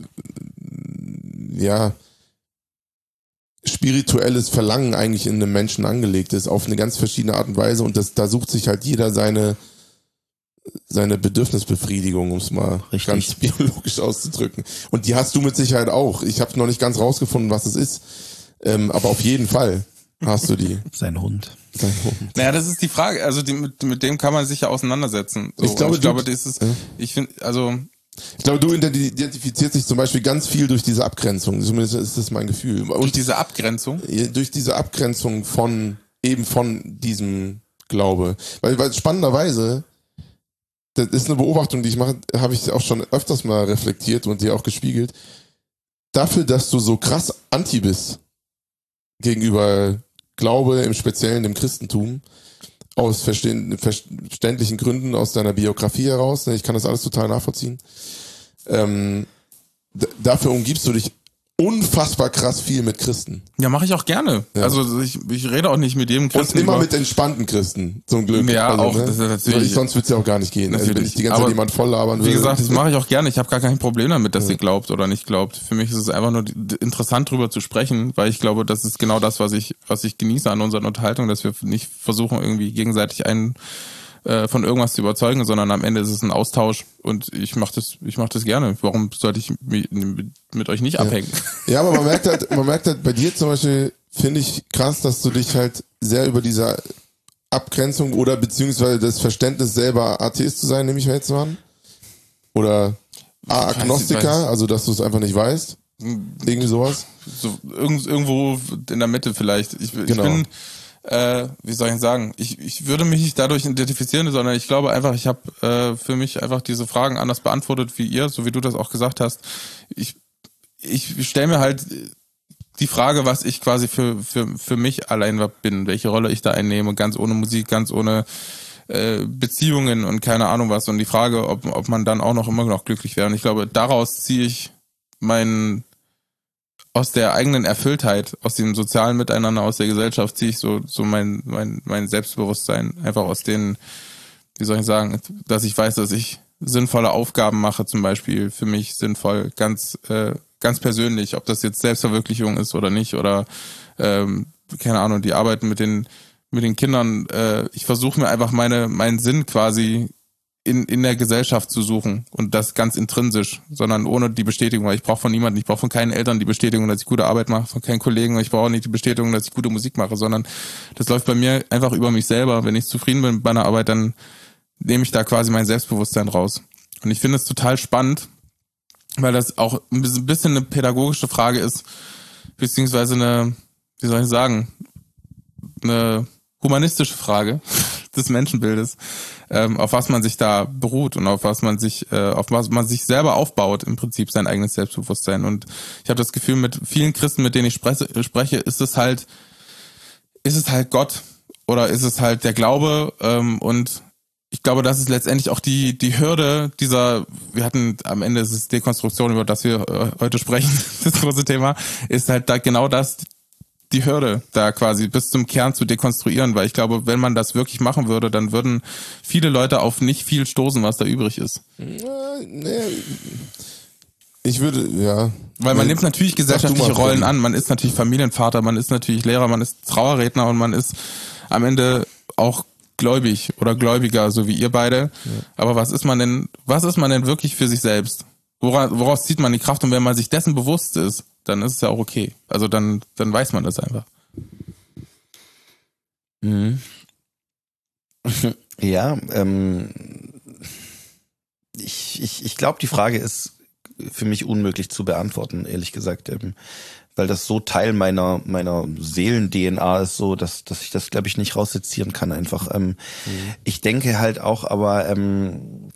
ja, spirituelles Verlangen eigentlich in einem Menschen angelegt ist, auf eine ganz verschiedene Art und Weise und das, da sucht sich halt jeder seine seine Bedürfnisbefriedigung, um es mal Richtig. ganz biologisch auszudrücken. Und die hast du mit Sicherheit auch. Ich habe noch nicht ganz rausgefunden, was es ist, ähm, aber auf jeden Fall hast du die. Sein Hund. Sein Hund. Naja, das ist die Frage, also die, mit, mit dem kann man sich ja auseinandersetzen. So, ich glaube, ich glaube, das ist, ja. ich finde, also Ich glaube, du identifizierst dich zum Beispiel ganz viel durch diese Abgrenzung. Zumindest ist das mein Gefühl. Und durch diese Abgrenzung? Durch diese Abgrenzung von, eben von diesem Glaube. Weil, weil spannenderweise, das ist eine Beobachtung, die ich mache, habe ich auch schon öfters mal reflektiert und dir auch gespiegelt. Dafür, dass du so krass anti bist gegenüber Glaube, im Speziellen dem Christentum, aus verständlichen Gründen aus deiner Biografie heraus, ich kann das alles total nachvollziehen. Ähm, d- dafür umgibst du dich unfassbar krass viel mit Christen. Ja, mache ich auch gerne. Ja. Also ich, ich rede auch nicht mit jedem Christen. Und immer mit entspannten Christen, zum Glück. Ja, also, auch. Ne? Das ist natürlich, sonst wird's ja auch gar nicht gehen. Also, wenn ich die ganze Zeit jemand voll labern würde. Wie gesagt, das mache ich auch gerne. Ich habe gar kein Problem damit, dass ja. ihr glaubt oder nicht glaubt. Für mich ist es einfach nur interessant, drüber zu sprechen, weil ich glaube, das ist genau das, was ich was ich genieße an unseren Unterhaltungen, dass wir nicht versuchen, irgendwie gegenseitig einen äh, von irgendwas zu überzeugen, sondern am Ende ist es ein Austausch und ich mache das, ich mache das gerne. Warum sollte ich mit, mit euch nicht ja. abhängen? Ja, aber man merkt halt, man merkt halt bei dir zum Beispiel, finde ich krass, dass du dich halt sehr über diese Abgrenzung oder beziehungsweise das Verständnis selber Atheist zu sein, nehme ich mir jetzt mal an. Oder Agnostiker, also dass du es einfach nicht weißt. Irgendwie sowas. So, irgend, irgendwo in der Mitte vielleicht. Ich, genau. ich bin, äh, wie soll ich sagen, ich, ich würde mich nicht dadurch identifizieren, sondern ich glaube einfach, ich habe äh, für mich einfach diese Fragen anders beantwortet wie ihr, so wie du das auch gesagt hast. Ich, ich stelle mir halt die Frage, was ich quasi für, für, für mich allein bin, welche Rolle ich da einnehme, ganz ohne Musik, ganz ohne äh, Beziehungen und keine Ahnung was. Und die Frage, ob, ob man dann auch noch immer noch glücklich wäre. Und ich glaube, daraus ziehe ich mein, aus der eigenen Erfülltheit, aus dem sozialen Miteinander, aus der Gesellschaft ziehe ich so, so mein, mein, mein Selbstbewusstsein einfach aus den, wie soll ich sagen, dass ich weiß, dass ich sinnvolle Aufgaben mache, zum Beispiel für mich sinnvoll, ganz, äh, ganz persönlich, ob das jetzt Selbstverwirklichung ist oder nicht oder ähm, keine Ahnung, die Arbeit mit den mit den Kindern. Äh, ich versuche mir einfach meine meinen Sinn quasi in in der Gesellschaft zu suchen und das ganz intrinsisch, sondern ohne die Bestätigung, weil ich brauche von niemandem, ich brauche von keinen Eltern die Bestätigung, dass ich gute Arbeit mache, von keinen Kollegen, ich brauche nicht die Bestätigung, dass ich gute Musik mache, sondern das läuft bei mir einfach über mich selber. Wenn ich zufrieden bin mit meiner Arbeit, dann nehme ich da quasi mein Selbstbewusstsein raus. Und ich finde es total spannend, weil das auch ein bisschen eine pädagogische Frage ist, beziehungsweise eine, wie soll ich sagen, eine humanistische Frage des Menschenbildes, ähm, auf was man sich da beruht und auf was man sich, äh, auf was man sich selber aufbaut, im Prinzip sein eigenes Selbstbewusstsein. Und ich habe das Gefühl, mit vielen Christen, mit denen ich spreche, spreche, ist es halt, ist es halt Gott oder ist es halt der Glaube, ähm, und ich glaube, das ist letztendlich auch die die Hürde dieser, wir hatten am Ende ist es Dekonstruktion, über das wir äh, heute sprechen, das große Thema, ist halt da genau das, die Hürde, da quasi bis zum Kern zu dekonstruieren, weil ich glaube, wenn man das wirklich machen würde, dann würden viele Leute auf nicht viel stoßen, was da übrig ist. Ich würde, ja. Weil man nimmt natürlich gesellschaftliche Rollen an, man ist natürlich Familienvater, man ist natürlich Lehrer, man ist Trauerredner und man ist am Ende auch gläubig oder gläubiger, so wie ihr beide. Ja. Aber was ist man denn, was ist man denn wirklich für sich selbst? Woraus, woraus zieht man die Kraft? Und wenn man sich dessen bewusst ist, dann ist es ja auch okay. Also dann, dann weiß man das einfach. Mhm. Ja, ähm, ich, ich, ich glaube, die Frage ist für mich unmöglich zu beantworten, ehrlich gesagt. Ähm, weil das so Teil meiner meiner Seelen-D N A ist, so dass dass ich das, glaube ich, nicht raussezieren kann einfach. Ähm, mhm. Ich denke halt auch, aber ähm,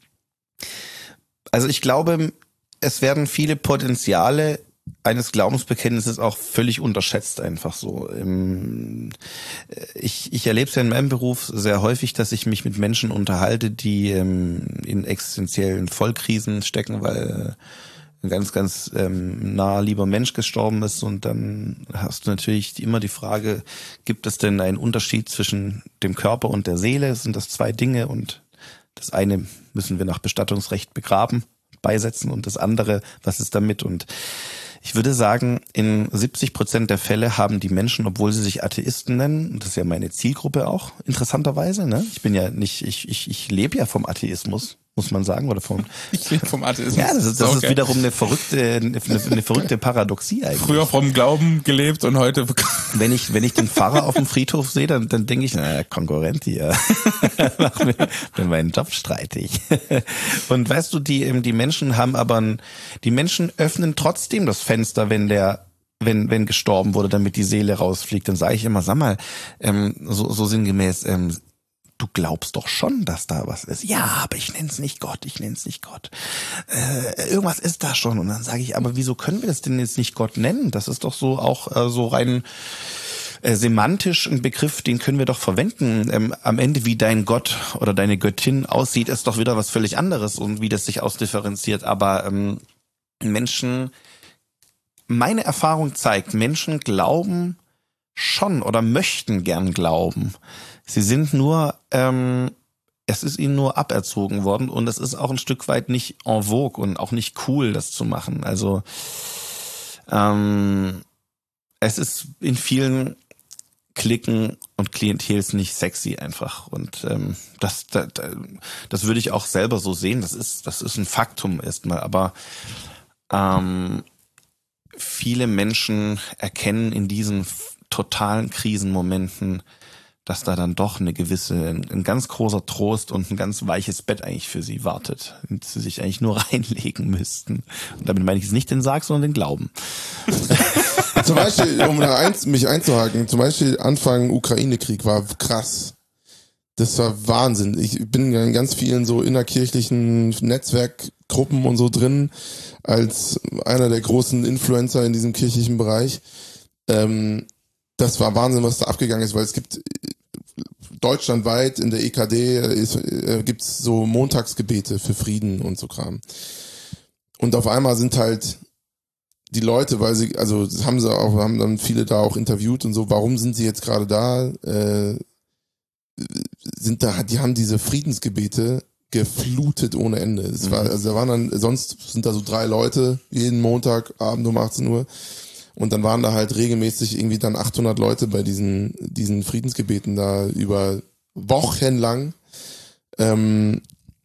also ich glaube, es werden viele Potenziale eines Glaubensbekenntnisses auch völlig unterschätzt einfach so. Ähm, ich ich erlebe es ja in meinem Beruf sehr häufig, dass ich mich mit Menschen unterhalte, die ähm, in existenziellen Vollkrisen stecken, weil ein ganz, ganz ähm, naher lieber Mensch gestorben ist, und dann hast du natürlich immer die Frage, gibt es denn einen Unterschied zwischen dem Körper und der Seele? Sind das zwei Dinge, und das eine müssen wir nach Bestattungsrecht begraben, beisetzen, und das andere, was ist damit? Und ich würde sagen, in siebzig Prozent der Fälle haben die Menschen, obwohl sie sich Atheisten nennen, und das ist ja meine Zielgruppe auch, interessanterweise, ne? Ich bin ja nicht, ich, ich, ich lebe ja vom Atheismus, muss man sagen, oder vom. Ich lebe vom Atheismus. Ja, das ist, das okay. ist wiederum eine verrückte, eine, eine verrückte Paradoxie eigentlich. Früher vom Glauben gelebt und heute. Wenn ich, wenn ich den Pfarrer auf dem Friedhof sehe, dann, dann denke ich, na, Konkurrent hier, mach mir, mir meinen Job streitig. Und weißt du, die, die Menschen haben aber, ein, die Menschen öffnen trotzdem das Fenster, wenn der, wenn, wenn gestorben wurde, damit die Seele rausfliegt. Dann sage ich immer, sag mal, ähm, so, so sinngemäß, ähm, du glaubst doch schon, dass da was ist. Ja, aber ich nenn's nicht Gott, ich nenn's nicht Gott. Äh, irgendwas ist da schon. Und dann sage ich, aber wieso können wir das denn jetzt nicht Gott nennen? Das ist doch so auch äh, so rein äh, semantisch ein Begriff, den können wir doch verwenden. Ähm, am Ende, wie dein Gott oder deine Göttin aussieht, ist doch wieder was völlig anderes, und wie das sich ausdifferenziert. Aber ähm, Menschen, meine Erfahrung zeigt, Menschen glauben schon oder möchten gern glauben. Sie sind nur, ähm, es ist ihnen nur aberzogen worden, und es ist auch ein Stück weit nicht en vogue und auch nicht cool, das zu machen. Also ähm, es ist in vielen Klicken und Klientel ist nicht sexy einfach. Und ähm, das, das, das würde ich auch selber so sehen. Das ist, das ist ein Faktum erstmal. Aber ähm, viele Menschen erkennen in diesen totalen Krisenmomenten, dass da dann doch eine gewisse, ein, ein ganz großer Trost und ein ganz weiches Bett eigentlich für sie wartet, und sie sich eigentlich nur reinlegen müssten. Und damit meine ich jetzt nicht den Sarg, sondern den Glauben. Zum Beispiel, um da eins, mich einzuhaken, zum Beispiel Anfang Ukraine-Krieg war krass. Das war Wahnsinn. Ich bin in ganz vielen so innerkirchlichen Netzwerkgruppen und so drin, als einer der großen Influencer in diesem kirchlichen Bereich. Ähm, das war Wahnsinn, was da abgegangen ist, weil es gibt deutschlandweit in der E K D ist, äh, gibt's so Montagsgebete für Frieden und so Kram. Und auf einmal sind halt die Leute, weil sie, also das haben sie auch, haben dann viele da auch interviewt und so, warum sind sie jetzt gerade da? Äh, sind da, die haben diese Friedensgebete geflutet ohne Ende. Es war, also da waren dann, sonst sind da so drei Leute jeden Montagabend um achtzehn Uhr. Und dann waren da halt regelmäßig irgendwie dann achthundert Leute bei diesen, diesen Friedensgebeten da über Wochen lang. Ähm,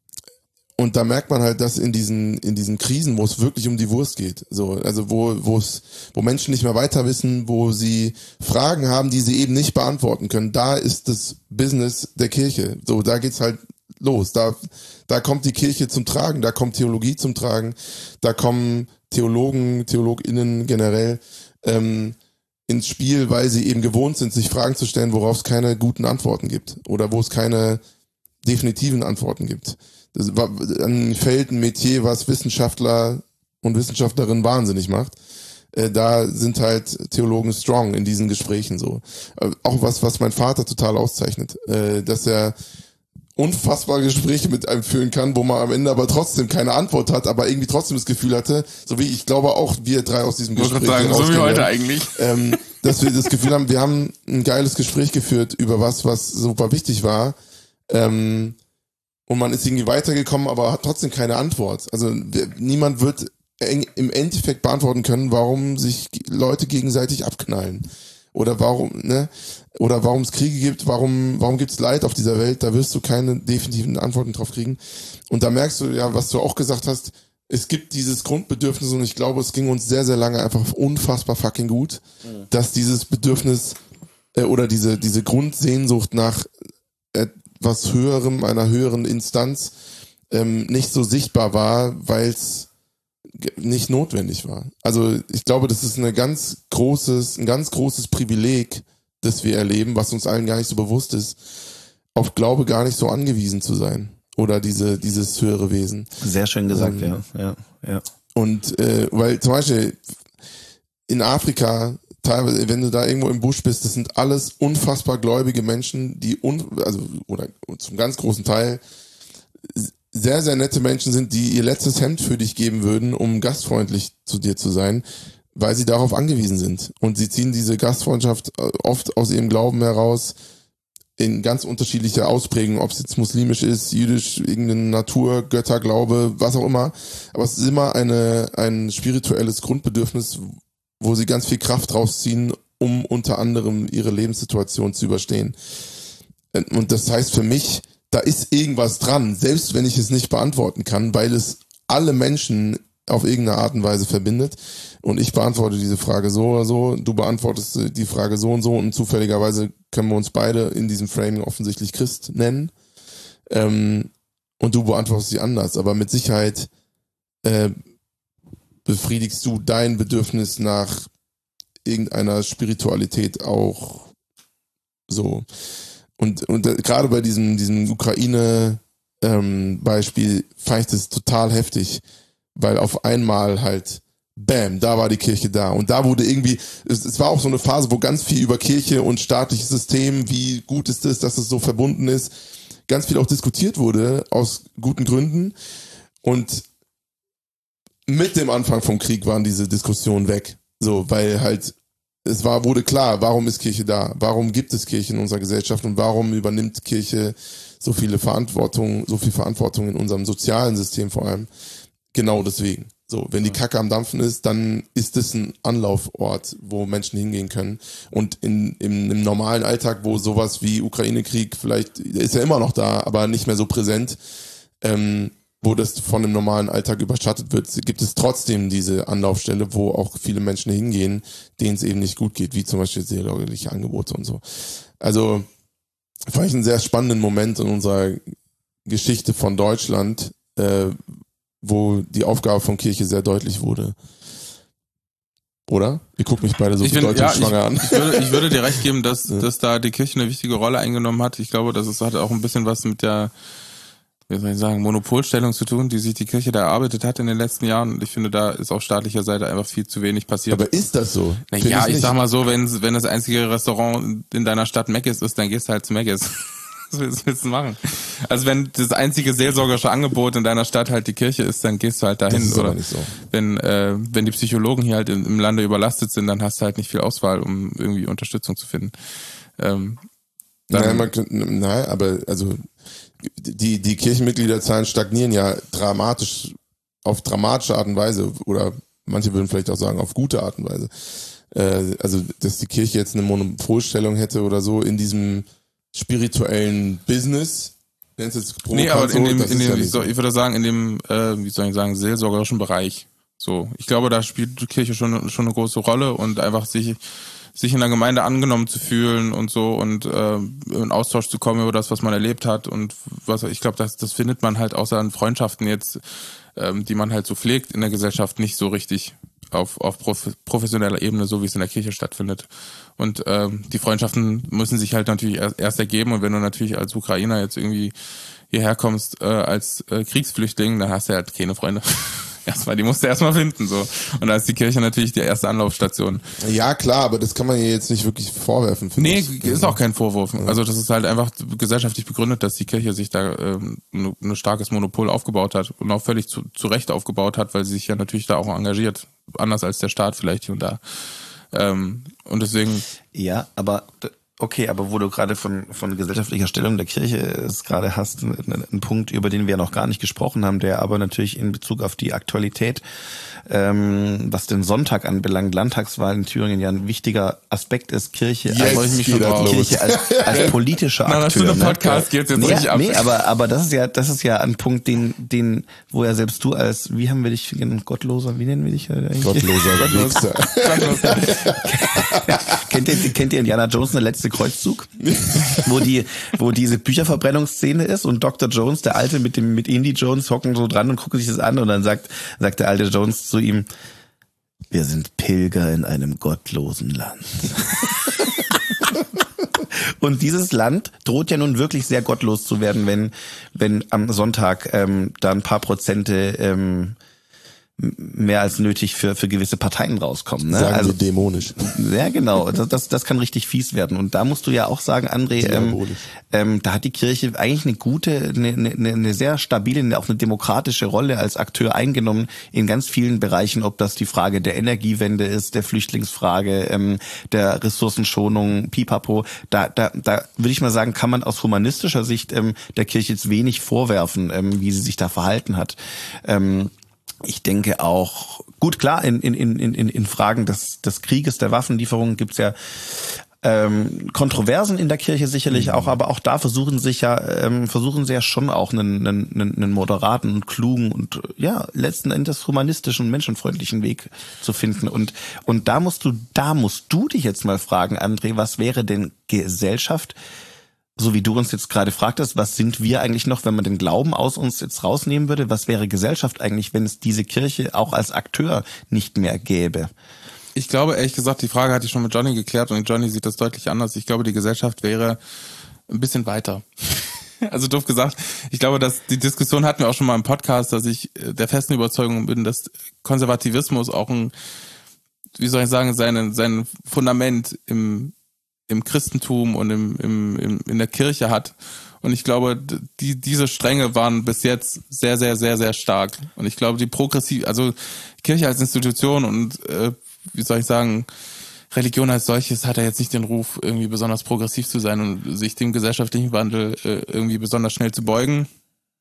und da merkt man halt, dass in diesen, in diesen Krisen, wo es wirklich um die Wurst geht, so, also wo, wo es, wo Menschen nicht mehr weiter wissen, wo sie Fragen haben, die sie eben nicht beantworten können, da ist das Business der Kirche. So, da geht's halt los. Da, da kommt die Kirche zum Tragen, da kommt Theologie zum Tragen, da kommen Theologen, TheologInnen generell ähm, ins Spiel, weil sie eben gewohnt sind, sich Fragen zu stellen, worauf es keine guten Antworten gibt oder wo es keine definitiven Antworten gibt. Das war ein Feld, ein Metier, was Wissenschaftler und Wissenschaftlerinnen wahnsinnig macht. Äh, da sind halt Theologen strong in diesen Gesprächen so. Äh, auch was, was mein Vater total auszeichnet, äh, dass er unfassbare Gespräche mit einem führen kann, wo man am Ende aber trotzdem keine Antwort hat, aber irgendwie trotzdem das Gefühl hatte, so wie ich glaube auch wir drei aus diesem Gespräch sagen, so wie heute eigentlich, ähm, dass wir das Gefühl haben, wir haben ein geiles Gespräch geführt über was, was super wichtig war, ähm, und man ist irgendwie weitergekommen, aber hat trotzdem keine Antwort. Also niemand wird im Endeffekt beantworten können, warum sich Leute gegenseitig abknallen. Oder warum, ne? Oder warum es Kriege gibt, warum, warum gibt es Leid auf dieser Welt, da wirst du keine definitiven Antworten drauf kriegen. Und da merkst du ja, was du auch gesagt hast, es gibt dieses Grundbedürfnis und ich glaube, es ging uns sehr, sehr lange einfach unfassbar fucking gut, mhm. dass dieses Bedürfnis äh, oder diese, diese Grundsehnsucht nach etwas Höherem, einer höheren Instanz ähm, nicht so sichtbar war, weil es nicht notwendig war. Also ich glaube, das ist eine ganz großes, ein ganz großes Privileg, das wir erleben, was uns allen gar nicht so bewusst ist, auf Glaube gar nicht so angewiesen zu sein. Oder diese, dieses höhere Wesen. Sehr schön gesagt, ähm, ja, ja, ja. Und äh, weil zum Beispiel in Afrika, teilweise, wenn du da irgendwo im Busch bist, das sind alles unfassbar gläubige Menschen, die un, also oder zum ganz großen Teil sehr, sehr nette Menschen sind, die ihr letztes Hemd für dich geben würden, um gastfreundlich zu dir zu sein, weil sie darauf angewiesen sind. Und sie ziehen diese Gastfreundschaft oft aus ihrem Glauben heraus in ganz unterschiedlicher Ausprägung, ob es jetzt muslimisch ist, jüdisch, irgendein Natur, Götterglaube, was auch immer. Aber es ist immer eine, ein spirituelles Grundbedürfnis, wo sie ganz viel Kraft rausziehen, um unter anderem ihre Lebenssituation zu überstehen. Und das heißt für mich, da ist irgendwas dran, selbst wenn ich es nicht beantworten kann, weil es alle Menschen auf irgendeine Art und Weise verbindet. Und ich beantworte diese Frage so oder so, du beantwortest die Frage so und so und zufälligerweise können wir uns beide in diesem Framing offensichtlich Christ nennen. Ähm, und du beantwortest sie anders, aber mit Sicherheit äh, befriedigst du dein Bedürfnis nach irgendeiner Spiritualität auch so. Und, und äh, gerade bei diesem, diesem Ukraine-Beispiel ähm, fand ich das total heftig, weil auf einmal halt, bam, da war die Kirche da. Und da wurde irgendwie, es, es war auch so eine Phase, wo ganz viel über Kirche und staatliches System, wie gut ist es, dass es so verbunden ist, ganz viel auch diskutiert wurde, aus guten Gründen. Und mit dem Anfang vom Krieg waren diese Diskussionen weg. So, weil halt, es war, wurde klar, warum ist Kirche da? Warum gibt es Kirche in unserer Gesellschaft und warum übernimmt Kirche so viele Verantwortung, so viel Verantwortung in unserem sozialen System vor allem? genau deswegen. So, wenn die Kacke am Dampfen ist, dann ist es ein Anlaufort, wo Menschen hingehen können. Und in, in, im normalen Alltag, wo sowas wie Ukraine-Krieg vielleicht, ist ja immer noch da, aber nicht mehr so präsent, ähm, wo das von einem normalen Alltag überschattet wird, gibt es trotzdem diese Anlaufstelle, wo auch viele Menschen hingehen, denen es eben nicht gut geht, wie zum Beispiel seelsorgerliche Angebote und so. Also fand ich einen sehr spannenden Moment in unserer Geschichte von Deutschland, äh, wo die Aufgabe von Kirche sehr deutlich wurde. Oder? Ihr guckt mich beide so bedeutungsschwanger ja, an. Ich würde, ich würde dir recht geben, dass, ja. dass da die Kirche eine wichtige Rolle eingenommen hat. Ich glaube, das ist, hat auch ein bisschen was mit der, wie soll ich sagen, Monopolstellung zu tun, die sich die Kirche da erarbeitet hat in den letzten Jahren. Und ich finde, da ist auf staatlicher Seite einfach viel zu wenig passiert. Aber ist das so? Naja, ich, ich sag mal so, wenn, wenn das einzige Restaurant in deiner Stadt Mc's ist, dann gehst du halt zu Mc's. Was willst du machen? Also wenn das einzige seelsorgerische Angebot in deiner Stadt halt die Kirche ist, dann gehst du halt dahin. Das ist oder aber nicht so. wenn äh, wenn die Psychologen hier halt im, im Lande überlastet sind, dann hast du halt nicht viel Auswahl, um irgendwie Unterstützung zu finden. Ähm, nein, man, nein, aber also die die Kirchenmitgliederzahlen stagnieren ja dramatisch, auf dramatische Art und Weise, oder manche würden vielleicht auch sagen auf gute Art und Weise. Äh, also dass die Kirche jetzt eine Monopolstellung hätte oder so in diesem spirituellen Business, nennst du es Nee, aber in dem, das in ist dem ja ich, nicht soll, so. ich würde sagen, in dem, äh, wie soll ich sagen, seelsorgerischen Bereich. So, ich glaube, da spielt die Kirche schon schon eine große Rolle und einfach sich sich in der Gemeinde angenommen zu fühlen und so und äh, in Austausch zu kommen über das, was man erlebt hat und was ich glaube, das das findet man halt außer an Freundschaften jetzt, ähm, die man halt so pflegt in der Gesellschaft, nicht so richtig auf auf prof- professioneller Ebene, so wie es in der Kirche stattfindet. Und ähm, die Freundschaften müssen sich halt natürlich erst, erst ergeben. Und wenn du natürlich als Ukrainer jetzt irgendwie hierher kommst äh, als äh, Kriegsflüchtling, dann hast du halt keine Freunde. Erstmal, die musst du erstmal finden, so. Und da ist die Kirche natürlich die erste Anlaufstation. Ja, klar, aber das kann man ihr jetzt nicht wirklich vorwerfen. Nee, ich. ist auch kein Vorwurf. Ja. Also das ist halt einfach gesellschaftlich begründet, dass die Kirche sich da ähm, ein ne starkes Monopol aufgebaut hat und auch völlig zu, zu Recht aufgebaut hat, weil sie sich ja natürlich da auch engagiert. Anders als der Staat vielleicht hier und da. Ähm, und deswegen... Ja, aber... Okay, aber wo du gerade von von gesellschaftlicher Stellung der Kirche es gerade hast, ein, ein Punkt, über den wir noch gar nicht gesprochen haben, der aber natürlich in Bezug auf die Aktualität, ähm, was den Sonntag anbelangt, Landtagswahl in Thüringen ja ein wichtiger Aspekt ist, Kirche Yes, als, mich Kirche als, als politischer Na, Akteur. Na, nach so einem Podcast ne? geht's jetzt nee, richtig ab. Nee, aber aber das ist ja das ist ja ein Punkt, den den wo ja selbst du als, wie haben wir dich genannt, Gottloser, wie nennen wir dich eigentlich? Gottloser Wichser. kennt ihr kennt ihr Indiana Jones, der letzte Kreuzzug, wo die, wo diese Bücherverbrennungsszene ist und Doktor Jones, der Alte mit dem, mit Indy Jones hocken so dran und gucken sich das an und dann sagt, sagt der alte Jones zu ihm, wir sind Pilger in einem gottlosen Land. Und dieses Land droht ja nun wirklich sehr gottlos zu werden, wenn, wenn am Sonntag ähm, da ein paar Prozente ähm, mehr als nötig für für gewisse Parteien rauskommen. Ne? Sagen also wir dämonisch. Ja, genau. Das, das das kann richtig fies werden. Und da musst du ja auch sagen, André, ähm, ähm, da hat die Kirche eigentlich eine gute, eine, eine, eine sehr stabile, auch eine demokratische Rolle als Akteur eingenommen in ganz vielen Bereichen, ob das die Frage der Energiewende ist, der Flüchtlingsfrage, ähm, der Ressourcenschonung, pipapo. Da, da, da würde ich mal sagen, kann man aus humanistischer Sicht ähm, der Kirche jetzt wenig vorwerfen, ähm, wie sie sich da verhalten hat. Ähm, Ich denke auch, gut, klar, in, in, in, in, in Fragen des, des Krieges, der Waffenlieferungen gibt's ja ähm, Kontroversen in der Kirche sicherlich auch, aber auch da versuchen sich ja, ähm, versuchen sie ja schon auch einen, einen, einen moderaten und klugen und ja, letzten Endes humanistischen, menschenfreundlichen Weg zu finden. Und, und da musst du, da musst du dich jetzt mal fragen, André, was wäre denn Gesellschaft, so wie du uns jetzt gerade fragtest, was sind wir eigentlich noch, wenn man den Glauben aus uns jetzt rausnehmen würde? Was wäre Gesellschaft eigentlich, wenn es diese Kirche auch als Akteur nicht mehr gäbe? Ich glaube, ehrlich gesagt, die Frage hatte ich schon mit Johnny geklärt und Johnny sieht das deutlich anders. Ich glaube, die Gesellschaft wäre ein bisschen weiter. Also doof gesagt, ich glaube, dass die Diskussion hatten wir auch schon mal im Podcast, dass ich der festen Überzeugung bin, dass Konservativismus auch ein, wie soll ich sagen, sein, sein Fundament im im Christentum und im, im, im, in der Kirche hat. Und ich glaube, die, diese Stränge waren bis jetzt sehr, sehr, sehr, sehr stark. Und ich glaube, die progressiv, also Kirche als Institution und, äh, wie soll ich sagen, Religion als solches hat ja jetzt nicht den Ruf, irgendwie besonders progressiv zu sein und sich dem gesellschaftlichen Wandel äh, irgendwie besonders schnell zu beugen.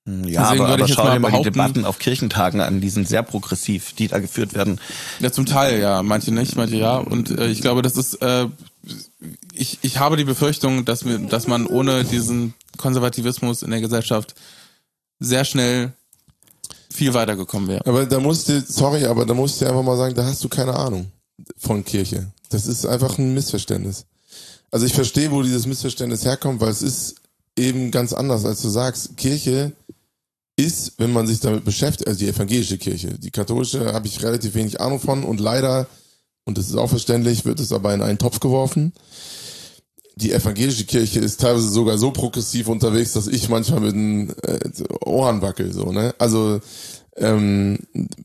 Ja, aber, aber schau dir mal die Debatten auf Kirchentagen an, die sind sehr progressiv, die da geführt werden. Ja, zum Teil, ja. Manche nicht, manche ja. Und äh, ich glaube, das ist, äh, ich, ich habe die Befürchtung, dass wir, dass man ohne diesen Konservativismus in der Gesellschaft sehr schnell viel weitergekommen wäre. Aber da musst du, sorry, aber da musst du einfach mal sagen, da hast du keine Ahnung von Kirche. Das ist einfach ein Missverständnis. Also ich verstehe, wo dieses Missverständnis herkommt, weil es ist eben ganz anders, als du sagst. Kirche ist, wenn man sich damit beschäftigt, also die evangelische Kirche, die katholische habe ich relativ wenig Ahnung von und leider, und das ist auch verständlich, wird es aber in einen Topf geworfen. Die evangelische Kirche ist teilweise sogar so progressiv unterwegs, dass ich manchmal mit den äh, Ohren wackel, so, ne? Also, ähm,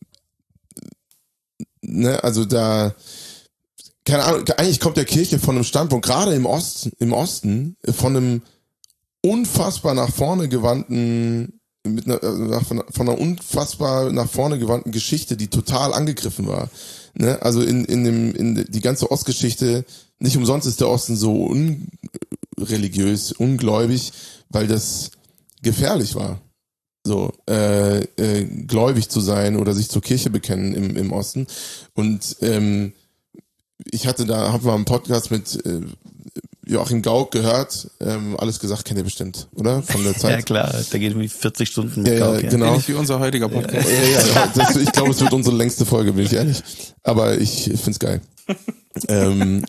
ne, also da, keine Ahnung, eigentlich kommt der Kirche von einem Standpunkt, gerade im Osten, im Osten, von einem unfassbar nach vorne gewandten mit einer, nach, von einer unfassbar nach vorne gewandten Geschichte, die total angegriffen war. Ne? Also in, in dem, in die ganze Ostgeschichte, nicht umsonst ist der Osten so unreligiös, ungläubig, weil das gefährlich war. So, äh, äh, gläubig zu sein oder sich zur Kirche bekennen im, im Osten. Und ähm, ich hatte da, hab mal einen Podcast mit äh, Joachim Gauck gehört, ähm, alles gesagt, kennt ihr bestimmt, oder? Von der Zeit. Ja klar, der geht irgendwie vierzig Stunden mit ja, Gauck. Ja, genau. Ähnlich wie unser heutiger Podcast. Ja, ja, ja, das, ich glaube, es wird unsere längste Folge, bin ich ehrlich. Aber ich find's geil. ähm,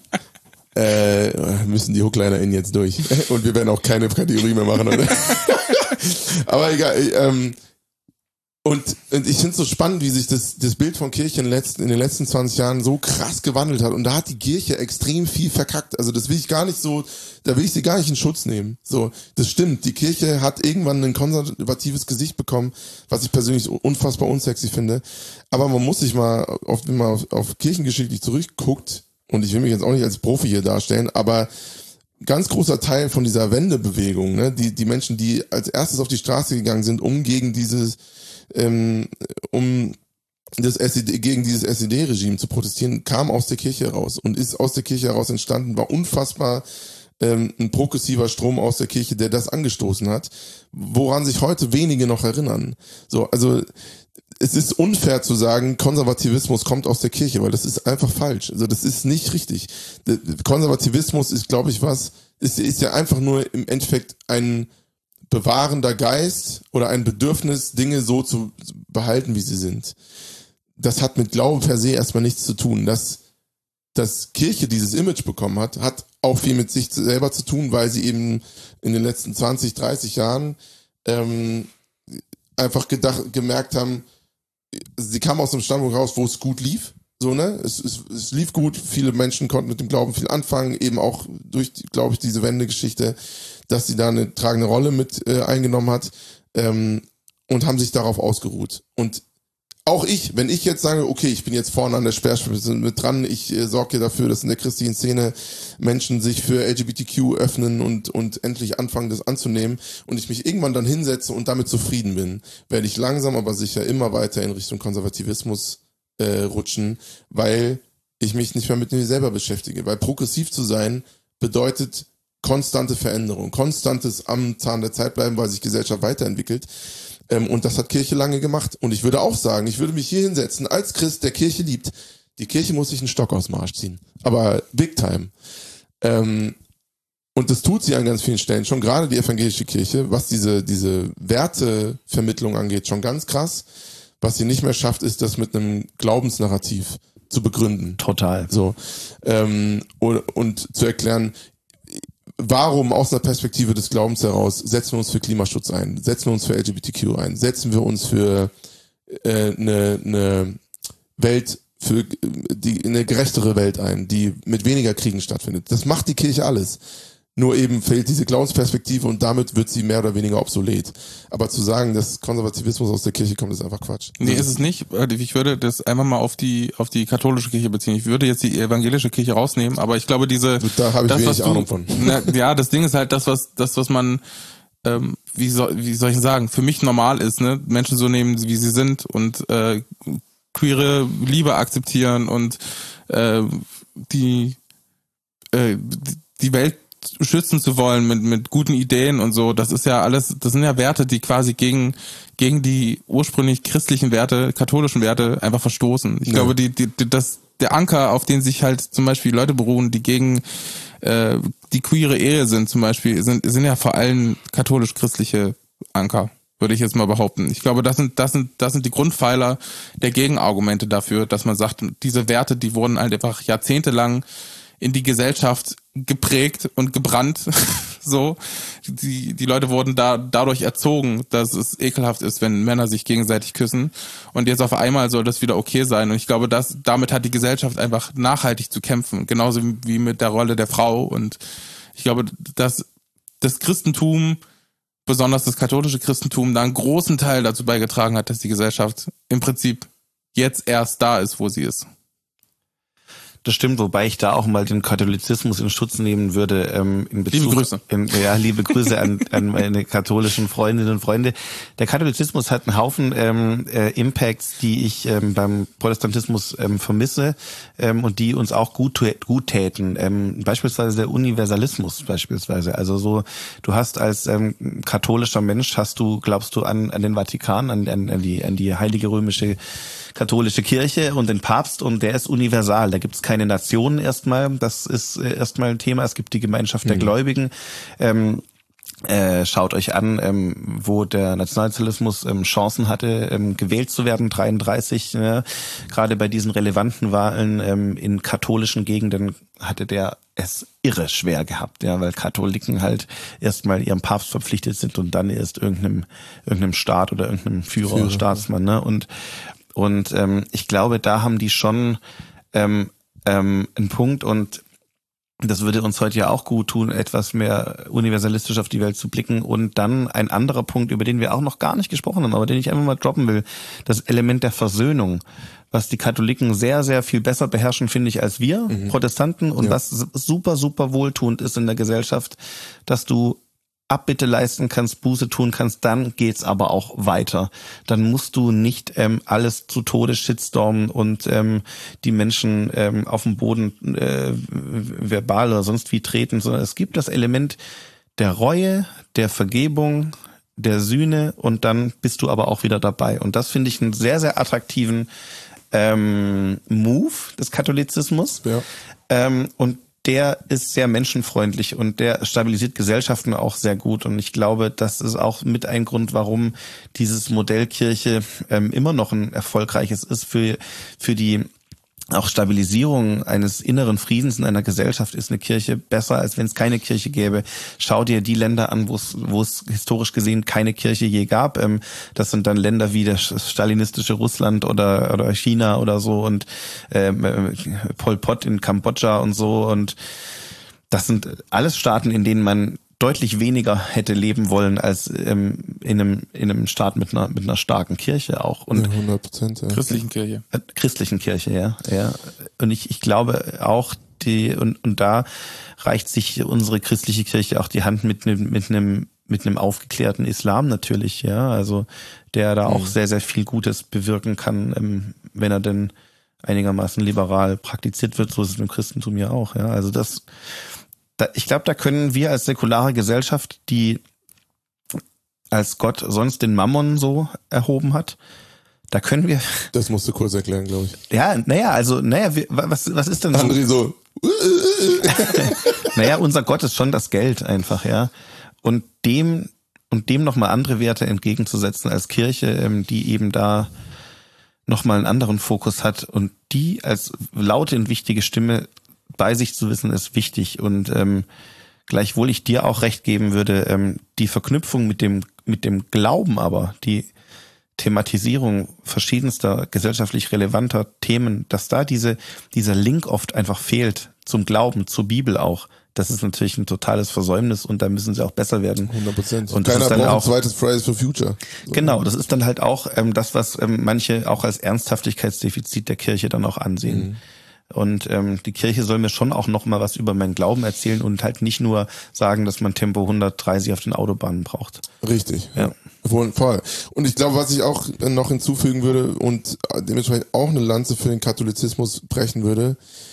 äh, müssen die HooklinerInnen jetzt durch. Und wir werden auch keine Kategorie mehr machen, oder? Aber egal, ähm, Und, und ich finde es so spannend, wie sich das, das Bild von Kirche in den, letzten, in den letzten zwanzig Jahren so krass gewandelt hat. Und da hat die Kirche extrem viel verkackt. Also das will ich gar nicht so, da will ich sie gar nicht in Schutz nehmen. So, das stimmt. Die Kirche hat irgendwann ein konservatives Gesicht bekommen, was ich persönlich unfassbar unsexy finde. Aber man muss sich mal, oft wenn man auf, auf kirchengeschichtlich zurückguckt, und ich will mich jetzt auch nicht als Profi hier darstellen, aber ganz großer Teil von dieser Wendebewegung, ne, die, die Menschen, die als erstes auf die Straße gegangen sind, um gegen dieses Ähm, um das S E D, gegen dieses S E D-Regime zu protestieren, kam aus der Kirche heraus und ist aus der Kirche heraus entstanden, war unfassbar ähm, ein progressiver Strom aus der Kirche, der das angestoßen hat, woran sich heute wenige noch erinnern. So, also es ist unfair zu sagen, Konservativismus kommt aus der Kirche, weil das ist einfach falsch. Also das ist nicht richtig. Der Konservativismus ist, glaube ich, was, ist, ist ja einfach nur im Endeffekt ein bewahrender Geist oder ein Bedürfnis, Dinge so zu behalten, wie sie sind. Das hat mit Glauben per se erstmal nichts zu tun. Dass, dass Kirche dieses Image bekommen hat, hat auch viel mit sich selber zu tun, weil sie eben in den letzten zwanzig, dreißig Jahren ähm, einfach gedacht, gemerkt haben, sie kam aus einem Standpunkt raus, wo es gut lief. So, ne? Es, es, es lief gut, viele Menschen konnten mit dem Glauben viel anfangen, eben auch durch, glaube ich, diese Wendegeschichte, dass sie da eine tragende Rolle mit äh, eingenommen hat, ähm, und haben sich darauf ausgeruht. Und auch ich, wenn ich jetzt sage, okay, ich bin jetzt vorne an der Speerspitze mit dran, ich äh, sorge hier dafür, dass in der christlichen Szene Menschen sich für L G B T Q öffnen und, und endlich anfangen, das anzunehmen und ich mich irgendwann dann hinsetze und damit zufrieden bin, werde ich langsam aber sicher immer weiter in Richtung Konservativismus äh, rutschen, weil ich mich nicht mehr mit mir selber beschäftige. Weil progressiv zu sein bedeutet konstante Veränderung, konstantes am Zahn der Zeit bleiben, weil sich Gesellschaft weiterentwickelt. Ähm, und das hat Kirche lange gemacht. Und ich würde auch sagen, ich würde mich hier hinsetzen als Christ, der Kirche liebt. Die Kirche muss sich einen Stock aus dem Arsch ziehen. Aber big time. Ähm, und das tut sie an ganz vielen Stellen. Schon gerade die evangelische Kirche, was diese, diese Wertevermittlung angeht, schon ganz krass. Was sie nicht mehr schafft, ist das mit einem Glaubensnarrativ zu begründen. Total. So. Ähm, und, und zu erklären, warum aus einer Perspektive des Glaubens heraus setzen wir uns für Klimaschutz ein, setzen wir uns für L G B T Q ein, setzen wir uns für äh, eine, eine Welt, für die eine gerechtere Welt ein, die mit weniger Kriegen stattfindet. Das macht die Kirche alles. Nur eben fehlt diese Glaubensperspektive und damit wird sie mehr oder weniger obsolet. Aber zu sagen, dass Konservativismus aus der Kirche kommt, ist einfach Quatsch. Nee, ist es nicht. Ich würde das einfach mal auf die auf die katholische Kirche beziehen. Ich würde jetzt die evangelische Kirche rausnehmen, aber ich glaube, diese da habe ich das, wenig du, Ahnung von. Na, ja, das Ding ist halt das, was das, was man ähm, wie soll wie soll ich sagen, für mich normal ist, ne, Menschen so nehmen, wie sie sind und äh, queere Liebe akzeptieren und äh, die äh, die Welt schützen zu wollen mit mit guten Ideen und so, das ist ja alles, das sind ja Werte, die quasi gegen gegen die ursprünglich christlichen Werte, katholischen Werte einfach verstoßen. Ich ja. glaube, die, die, die das der Anker, auf den sich halt zum Beispiel Leute beruhen, die gegen äh, die queere Ehe sind zum Beispiel, sind sind ja vor allem katholisch-christliche Anker, würde ich jetzt mal behaupten. Ich glaube, das sind das sind das sind die Grundpfeiler der Gegenargumente dafür, dass man sagt, diese Werte, die wurden halt einfach jahrzehntelang in die Gesellschaft geprägt und gebrannt. So, die die Leute wurden da dadurch erzogen, dass es ekelhaft ist, wenn Männer sich gegenseitig küssen. Und jetzt auf einmal soll das wieder okay sein. Und ich glaube, dass damit hat die Gesellschaft einfach nachhaltig zu kämpfen, genauso wie mit der Rolle der Frau. Und ich glaube, dass das Christentum, besonders das katholische Christentum, da einen großen Teil dazu beigetragen hat, dass die Gesellschaft im Prinzip jetzt erst da ist, wo sie ist. Das stimmt, wobei ich da auch mal den Katholizismus in Schutz nehmen würde. Ähm, in Bezug, liebe Grüße. In, ja, liebe Grüße an, an meine katholischen Freundinnen und Freunde. Der Katholizismus hat einen Haufen ähm, äh, Impacts, die ich ähm, beim Protestantismus ähm, vermisse ähm, und die uns auch gut, gut täten. Ähm, beispielsweise der Universalismus beispielsweise. Also so, du hast als ähm, katholischer Mensch, hast du, glaubst du an, an den Vatikan, an, an, an, die, an die heilige römische katholische Kirche und den Papst, und der ist universal. Da gibt es keine Nationen erstmal. Das ist äh, erstmal ein Thema. Es gibt die Gemeinschaft der mhm. Gläubigen. Ähm, äh, schaut euch an, ähm, wo der Nationalsozialismus ähm, Chancen hatte, ähm, gewählt zu werden, dreiunddreißig. Ne? Gerade bei diesen relevanten Wahlen ähm, in katholischen Gegenden hatte der es irre schwer gehabt, ja, weil Katholiken halt erstmal ihrem Papst verpflichtet sind und dann erst irgendeinem irgendeinem Staat oder irgendeinem Führer, Führer. Staatsmann. Ne? Und Und ähm, ich glaube, da haben die schon ähm, ähm, einen Punkt, und das würde uns heute ja auch gut tun, etwas mehr universalistisch auf die Welt zu blicken. Und dann ein anderer Punkt, über den wir auch noch gar nicht gesprochen haben, aber den ich einfach mal droppen will, das Element der Versöhnung, was die Katholiken sehr, sehr viel besser beherrschen, finde ich, als wir mhm. Protestanten, und ja. was super, super wohltuend ist in der Gesellschaft, dass du Abbitte leisten kannst, Buße tun kannst, dann geht's aber auch weiter. Dann musst du nicht ähm, alles zu Tode shitstormen und ähm, die Menschen ähm, auf den Boden äh, verbal oder sonst wie treten, sondern es gibt das Element der Reue, der Vergebung, der Sühne, und dann bist du aber auch wieder dabei. Und das finde ich einen sehr, sehr attraktiven ähm, Move des Katholizismus. Ja. Ähm, und der ist sehr menschenfreundlich und der stabilisiert Gesellschaften auch sehr gut. Und ich glaube, das ist auch mit ein Grund, warum dieses Modell Kirche ähm, immer noch ein erfolgreiches ist für für die auch Stabilisierung eines inneren Friedens in einer Gesellschaft. Ist eine Kirche besser, als wenn es keine Kirche gäbe. Schau dir die Länder an, wo es wo es historisch gesehen keine Kirche je gab. Das sind dann Länder wie das stalinistische Russland oder oder China oder so, und ähm, Pol Pot in Kambodscha und so. Und das sind alles Staaten, in denen man deutlich weniger hätte leben wollen als ähm, in einem in einem Staat mit einer mit einer starken Kirche auch, und ja, hundert Prozent, ja. christlichen Kirche äh, christlichen Kirche ja ja und ich ich glaube auch die und und da reicht sich unsere christliche Kirche auch die Hand mit einem mit einem mit einem aufgeklärten Islam natürlich, ja, also der da auch mhm. sehr sehr viel Gutes bewirken kann, ähm, wenn er denn einigermaßen liberal praktiziert wird. So ist es im Christentum ja auch, ja, also das ich glaube, da können wir als säkulare Gesellschaft, die als Gott sonst den Mammon so erhoben hat, da können wir... Das musst du kurz erklären, glaube ich. Ja, naja, also, naja, was, was ist denn so... André so... Naja, unser Gott ist schon das Geld einfach, ja. Und dem, und dem nochmal andere Werte entgegenzusetzen als Kirche, die eben da nochmal einen anderen Fokus hat, und die als laute und wichtige Stimme bei sich zu wissen, ist wichtig. Und ähm, gleichwohl ich dir auch recht geben würde, ähm, die Verknüpfung mit dem mit dem Glauben, aber die Thematisierung verschiedenster gesellschaftlich relevanter Themen, dass da diese dieser Link oft einfach fehlt zum Glauben, zur Bibel auch. Das ist natürlich ein totales Versäumnis, und da müssen sie auch besser werden. hundert Prozent. Und keiner braucht auch, ein zweites Fridays for Future. So. Genau, das ist dann halt auch ähm, das, was ähm, manche auch als Ernsthaftigkeitsdefizit der Kirche dann auch ansehen. Mhm. Und ähm, die Kirche soll mir schon auch noch mal was über meinen Glauben erzählen und halt nicht nur sagen, dass man Tempo hundertdreißig auf den Autobahnen braucht. Richtig, ja. Voll, voll. Und ich glaube, was ich auch noch hinzufügen würde und dementsprechend auch eine Lanze für den Katholizismus brechen würde,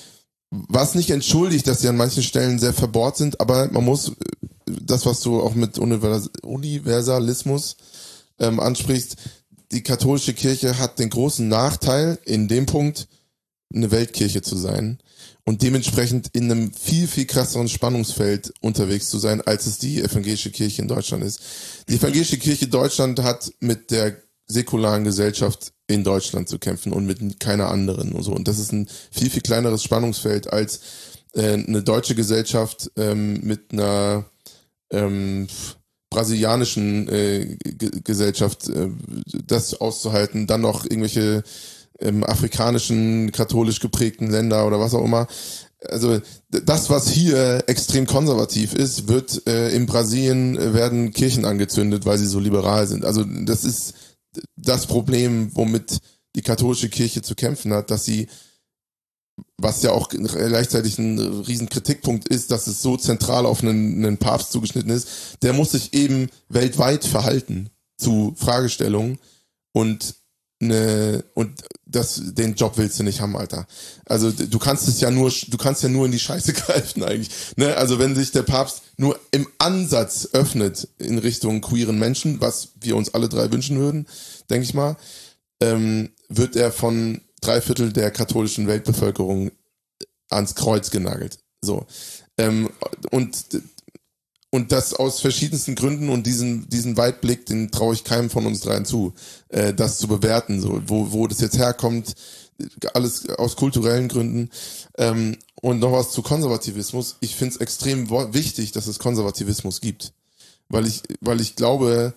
Was nicht entschuldigt, dass sie an manchen Stellen sehr verbohrt sind, aber man muss das, was du auch mit Univers- Universalismus ähm, ansprichst, die katholische Kirche hat den großen Nachteil, in dem Punkt eine Weltkirche zu sein und dementsprechend in einem viel, viel krasseren Spannungsfeld unterwegs zu sein, als es die evangelische Kirche in Deutschland ist. Die evangelische Kirche Deutschland hat mit der säkularen Gesellschaft in Deutschland zu kämpfen und mit keiner anderen und so. Und das ist ein viel, viel kleineres Spannungsfeld als äh, eine deutsche Gesellschaft ähm, mit einer ähm, brasilianischen äh, G- Gesellschaft, äh, das auszuhalten, dann noch irgendwelche ähm, afrikanischen, katholisch geprägten Länder oder was auch immer. Also das, was hier extrem konservativ ist, wird äh, in Brasilien äh, werden Kirchen angezündet, weil sie so liberal sind. Also das ist das Problem, womit die katholische Kirche zu kämpfen hat, dass sie, was ja auch gleichzeitig ein riesen Kritikpunkt ist, dass es so zentral auf einen, einen Papst zugeschnitten ist, der muss sich eben weltweit verhalten zu Fragestellungen und ne, und das, den Job willst du nicht haben, Alter. Also du kannst es ja nur, du kannst ja nur in die Scheiße greifen eigentlich. Ne? Also wenn sich der Papst nur im Ansatz öffnet in Richtung queeren Menschen, was wir uns alle drei wünschen würden, denke ich mal, ähm, wird er von drei Viertel der katholischen Weltbevölkerung ans Kreuz genagelt. So. Ähm, und Und das aus verschiedensten Gründen und diesen diesen Weitblick, den traue ich keinem von uns dreien zu, äh, das zu bewerten, so wo wo das jetzt herkommt, alles aus kulturellen Gründen. Ähm, und noch was zu Konservativismus. Ich finde es extrem wo- wichtig, dass es Konservativismus gibt, weil ich weil ich glaube,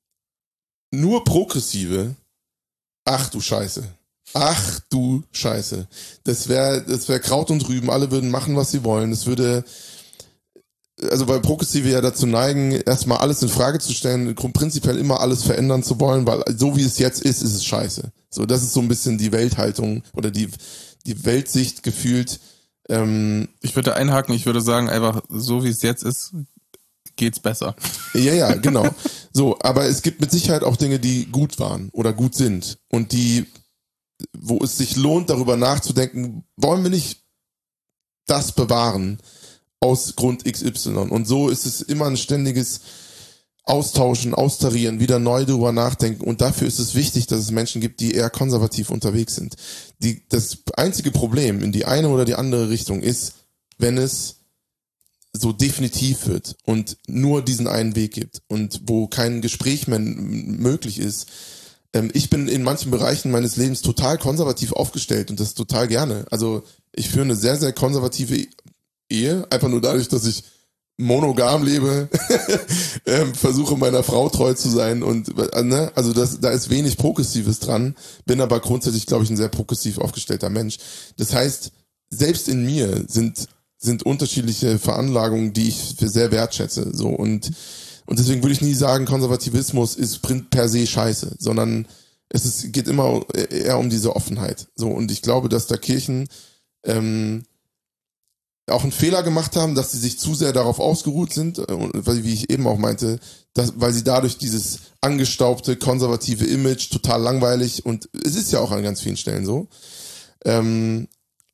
nur Progressive, ach du Scheiße, ach du Scheiße, das wäre das wäre Kraut und Rüben, alle würden machen, was sie wollen, es würde also weil Progressive ja dazu neigen, erstmal alles in Frage zu stellen, prinzipiell immer alles verändern zu wollen, weil so wie es jetzt ist, ist es scheiße. So, das ist so ein bisschen die Welthaltung oder die die Weltsicht gefühlt. Ähm, Ich würde einhaken, ich würde sagen, einfach so wie es jetzt ist, geht's besser. ja, ja, genau. So, aber es gibt mit Sicherheit auch Dinge, die gut waren oder gut sind und die, wo es sich lohnt, darüber nachzudenken, wollen wir nicht das bewahren? Aus Grund X Y. Und so ist es immer ein ständiges Austauschen, Austarieren, wieder neu drüber nachdenken. Und dafür ist es wichtig, dass es Menschen gibt, die eher konservativ unterwegs sind. Die, das einzige Problem in die eine oder die andere Richtung ist, wenn es so definitiv wird und nur diesen einen Weg gibt und wo kein Gespräch mehr möglich ist. Ähm, ich bin in manchen Bereichen meines Lebens total konservativ aufgestellt und das total gerne. Also ich führe eine sehr, sehr konservative Ehe, einfach nur dadurch, dass ich monogam lebe, ähm, versuche meiner Frau treu zu sein und äh, ne, also das, da ist wenig Progressives dran, bin aber grundsätzlich, glaube ich, ein sehr progressiv aufgestellter Mensch. Das heißt, selbst in mir sind sind unterschiedliche Veranlagungen, die ich für sehr wertschätze, so und und deswegen würde ich nie sagen, Konservativismus ist per se scheiße, sondern es ist, geht immer eher um diese Offenheit, so und ich glaube, dass da Kirchen ähm, auch einen Fehler gemacht haben, dass sie sich zu sehr darauf ausgeruht sind, wie ich eben auch meinte, dass, weil sie dadurch dieses angestaubte, konservative Image, total langweilig und es ist ja auch an ganz vielen Stellen so, ähm,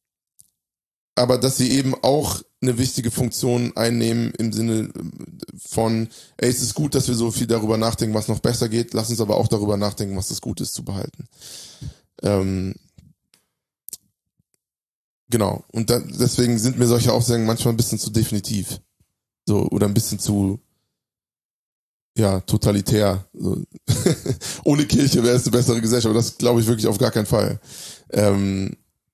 aber dass sie eben auch eine wichtige Funktion einnehmen im Sinne von, ey, es ist gut, dass wir so viel darüber nachdenken, was noch besser geht, lass uns aber auch darüber nachdenken, was das gut ist zu behalten. Ähm, Genau. Und da, deswegen sind mir solche Aussagen manchmal ein bisschen zu definitiv. So, oder ein bisschen zu, ja, totalitär. So. Ohne Kirche wäre es eine bessere Gesellschaft, aber das glaube ich wirklich auf gar keinen Fall. Ähm,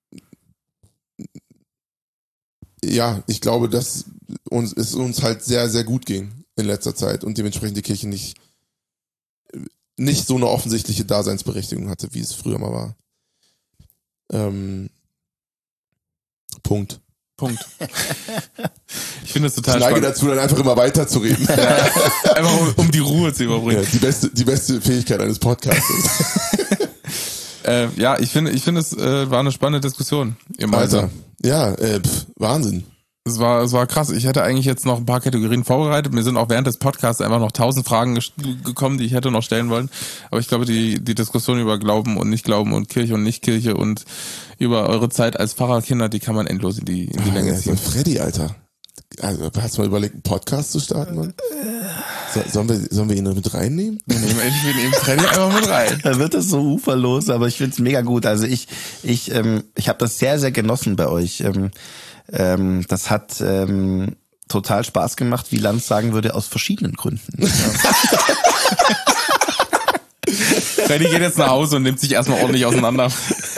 ja, ich glaube, dass uns, es uns halt sehr, sehr gut ging in letzter Zeit und dementsprechend die Kirche nicht, nicht so eine offensichtliche Daseinsberechtigung hatte, wie es früher mal war. Ähm, Punkt. Punkt. Ich finde es total Ich neige spannend. dazu, dann einfach immer weiter zu reden. Ja, einfach um, um die Ruhe zu überbringen. Ja, die beste, die beste Fähigkeit eines Podcasts. äh, ja, ich finde, ich finde es äh, war eine spannende Diskussion. Ihr Alter, ja, äh, pf, Wahnsinn. Es war, es war krass. Ich hätte eigentlich jetzt noch ein paar Kategorien vorbereitet. Mir sind auch während des Podcasts einfach noch tausend Fragen gekommen, die ich hätte noch stellen wollen. Aber ich glaube, die, die Diskussion über Glauben und Nicht-Glauben und Kirche und Nicht-Kirche und über eure Zeit als Pfarrerkinder, die kann man endlos in die, in die Länge ja, ziehen. Freddy, Alter. Also, hast du mal überlegt, einen Podcast zu starten, Mann? So, sollen wir, sollen wir ihn mit reinnehmen? Wir nehmen endlich eben Freddy einfach mit rein. Da wird es so uferlos, aber ich find's mega gut. Also ich, ich, ähm, ich habe das sehr, sehr genossen bei euch. Ähm, ähm, das hat ähm, total Spaß gemacht, wie Lanz sagen würde, aus verschiedenen Gründen. Ja. Freddy geht jetzt nach Hause und nimmt sich erstmal ordentlich auseinander.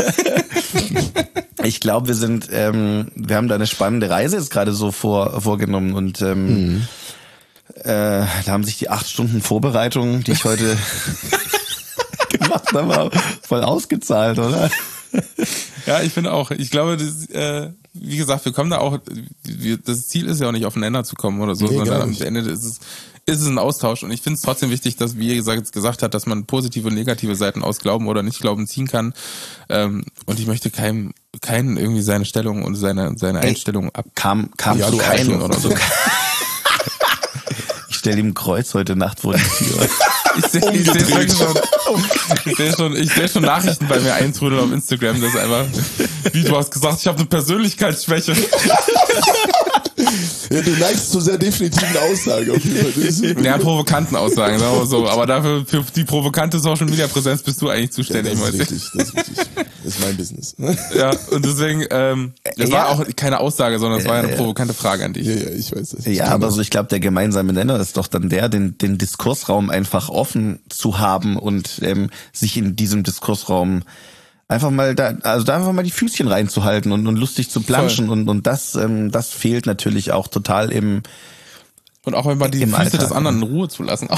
Ich glaube, wir sind, ähm, wir haben da eine spannende Reise jetzt gerade so vor, vorgenommen und ähm, mhm. äh, da haben sich die acht Stunden Vorbereitung, die ich heute gemacht habe, voll ausgezahlt, oder? Ja, ich finde auch. Ich glaube, das, äh, wie gesagt, wir kommen da auch, wir, das Ziel ist ja auch nicht auf den Nenner zu kommen oder so, nee, sondern am Ende ist es, ist es ein Austausch. Und ich finde es trotzdem wichtig, dass, wie ihr gesagt, gesagt hat, dass man positive und negative Seiten aus Glauben oder Nicht-Glauben ziehen kann. Ähm, und ich möchte keinem, keinen irgendwie seine Stellung und seine, seine Einstellung ab. Kam, kam ja, zu keinem oder so. Ich stelle ihm ein Kreuz heute Nacht vor die Tür. Ich sehe ich seh schon, ich seh schon, ich seh schon Nachrichten bei mir eintrudeln auf Instagram, das ist einfach, wie du hast gesagt, ich habe eine Persönlichkeitsschwäche. Ja, du neigst zu sehr definitiven Aussagen auf jeden Fall. Ja, provokanten Aussagen, sagen wir so. Aber dafür, für die provokante Social Media Präsenz bist du eigentlich zuständig. Ja, das ist richtig, das ist richtig. Das ist mein Business. Ja, und deswegen, ähm, es ja. war auch keine Aussage, sondern es war ja eine provokante Frage an dich. Ja, ja, ich weiß das. Ja, aber so, ich glaube, der gemeinsame Nenner ist doch dann der, den, den Diskursraum einfach offen zu haben und ähm, sich in diesem Diskursraum einfach mal da, also da einfach mal die Füßchen reinzuhalten und, und lustig zu planschen und und das, ähm, das fehlt natürlich auch total im und auch wenn man die Füße Alltag, des anderen in Ruhe zu lassen.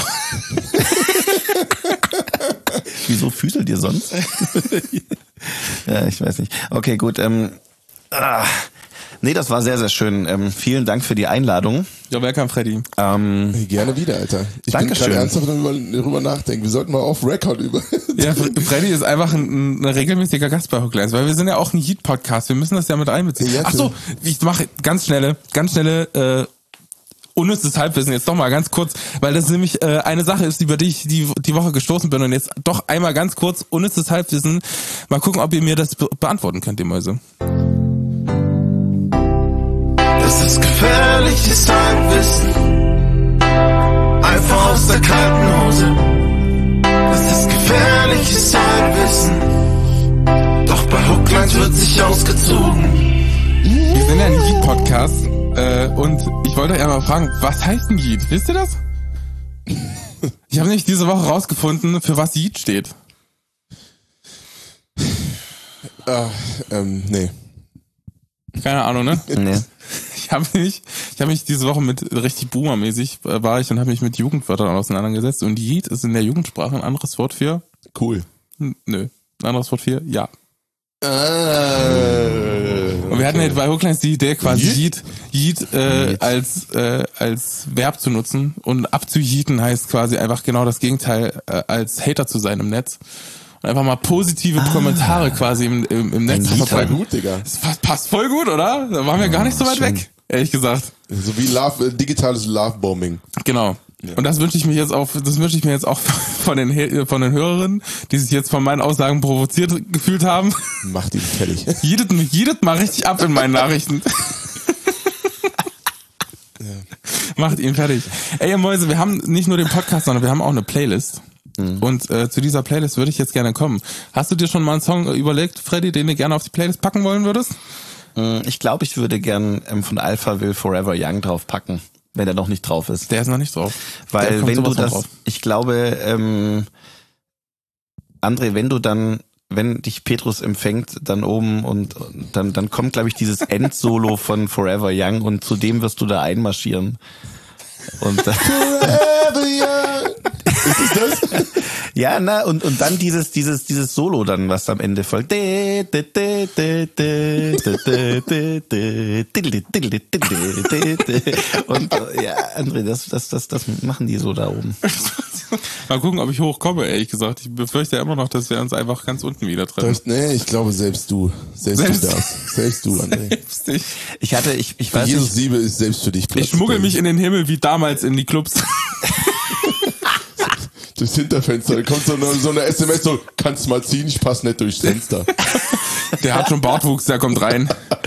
Wieso füßelt ihr sonst? Ja, ich weiß nicht. Okay, gut. Ähm, ah, nee, das war sehr, sehr schön. Ähm, vielen Dank für die Einladung. Ja, welcome, Freddy. Ähm, hey, gerne wieder, Alter. Ich Dankeschön. bin gerade ernsthaft darüber, darüber nachdenken. Wir sollten mal off Record über. Ja, Freddy ist einfach ein, ein regelmäßiger Gast bei Hooklines, weil wir sind ja auch ein Yeet-Podcast. Wir müssen das ja mit einbeziehen. Ja, ach so, ich mache ganz schnelle, ganz schnelle äh, unnützes Halbwissen jetzt doch mal ganz kurz, weil das nämlich äh, eine Sache ist, über die ich die, die Woche gestoßen bin und jetzt doch einmal ganz kurz unnützes Halbwissen. Mal gucken, ob ihr mir das be- beantworten könnt, ihr Mäuse. Das ist gefährliches Halbwissen, einfach aus der kalten Hose. Das ist gefährliches Halbwissen, doch bei Hooklines wird sich ausgezogen. Wir sind ja ein Yeet-Podcast äh, und ich wollte euch einmal fragen, was heißt ein Yeet? Wisst ihr das? Ich habe nämlich diese Woche rausgefunden, für was Yeet steht. Ah, ähm, nee. Keine Ahnung, ne? nee. Ich habe mich, ich habe mich diese Woche mit richtig Boomer-mäßig äh, war ich und habe mich mit Jugendwörtern auseinandergesetzt und Yeet ist in der Jugendsprache ein anderes Wort für cool. N- nö, ein anderes Wort für ja. Ah, und wir hatten ja bei Hooklines die Idee, quasi Yeet, Yeet, äh, als äh, als Verb zu nutzen und abzuyeeten heißt quasi einfach genau das Gegenteil, äh, als Hater zu sein im Netz. Und einfach mal positive ah. Kommentare quasi im, im, im Netz. Das passt voll gut, Digga. Das passt, passt voll gut, oder? Da waren wir gar nicht so weit schön. weg, ehrlich gesagt. So wie Love, äh, digitales Love-Bombing. Genau. Ja. Und das wünsche ich mir jetzt auch, das wünsche ich mir jetzt auch von den, von den Hörerinnen, die sich jetzt von meinen Aussagen provoziert gefühlt haben. Macht ihn fertig. Jedet, jedet mal richtig ab in meinen Nachrichten. Ja. Macht ihn fertig. Ey, ihr Mäuse, wir haben nicht nur den Podcast, sondern wir haben auch eine Playlist. Mhm. Und äh, zu dieser Playlist würde ich jetzt gerne kommen. Hast du dir schon mal einen Song überlegt, Freddy, den du gerne auf die Playlist packen wollen würdest? Ich glaube, ich würde gern ähm, von Alpha Will Forever Young draufpacken, wenn er noch nicht drauf ist. Der ist noch nicht drauf. Weil wenn du das, ich glaube, ähm, André, wenn du dann, wenn dich Petrus empfängt, dann oben und dann, dann kommt, glaube ich, dieses Endsolo von Forever Young und zu dem wirst du da einmarschieren. Und Forever Young. Ist es das? Ja, na, und, und dann dieses, dieses, dieses Solo dann, was am Ende folgt. Und ja, André, das, das, das, das machen die so da oben. Mal gucken, ob ich hochkomme, ehrlich gesagt. Ich befürchte ja immer noch, dass wir uns einfach ganz unten wieder treffen. Nee, ich glaube selbst du. Selbst, selbst du das. Selbst du, André. Selbst ich. Ich hatte, ich, ich weiß Jesus nicht. Liebe ist selbst für dich Platz. Ich schmuggel mich in den Himmel wie damals in die Clubs. Durchs Hinterfenster, da kommt so eine, so eine S M S so, kannst mal ziehen, ich pass nicht durchs Fenster. Der hat schon Bartwuchs, der kommt rein.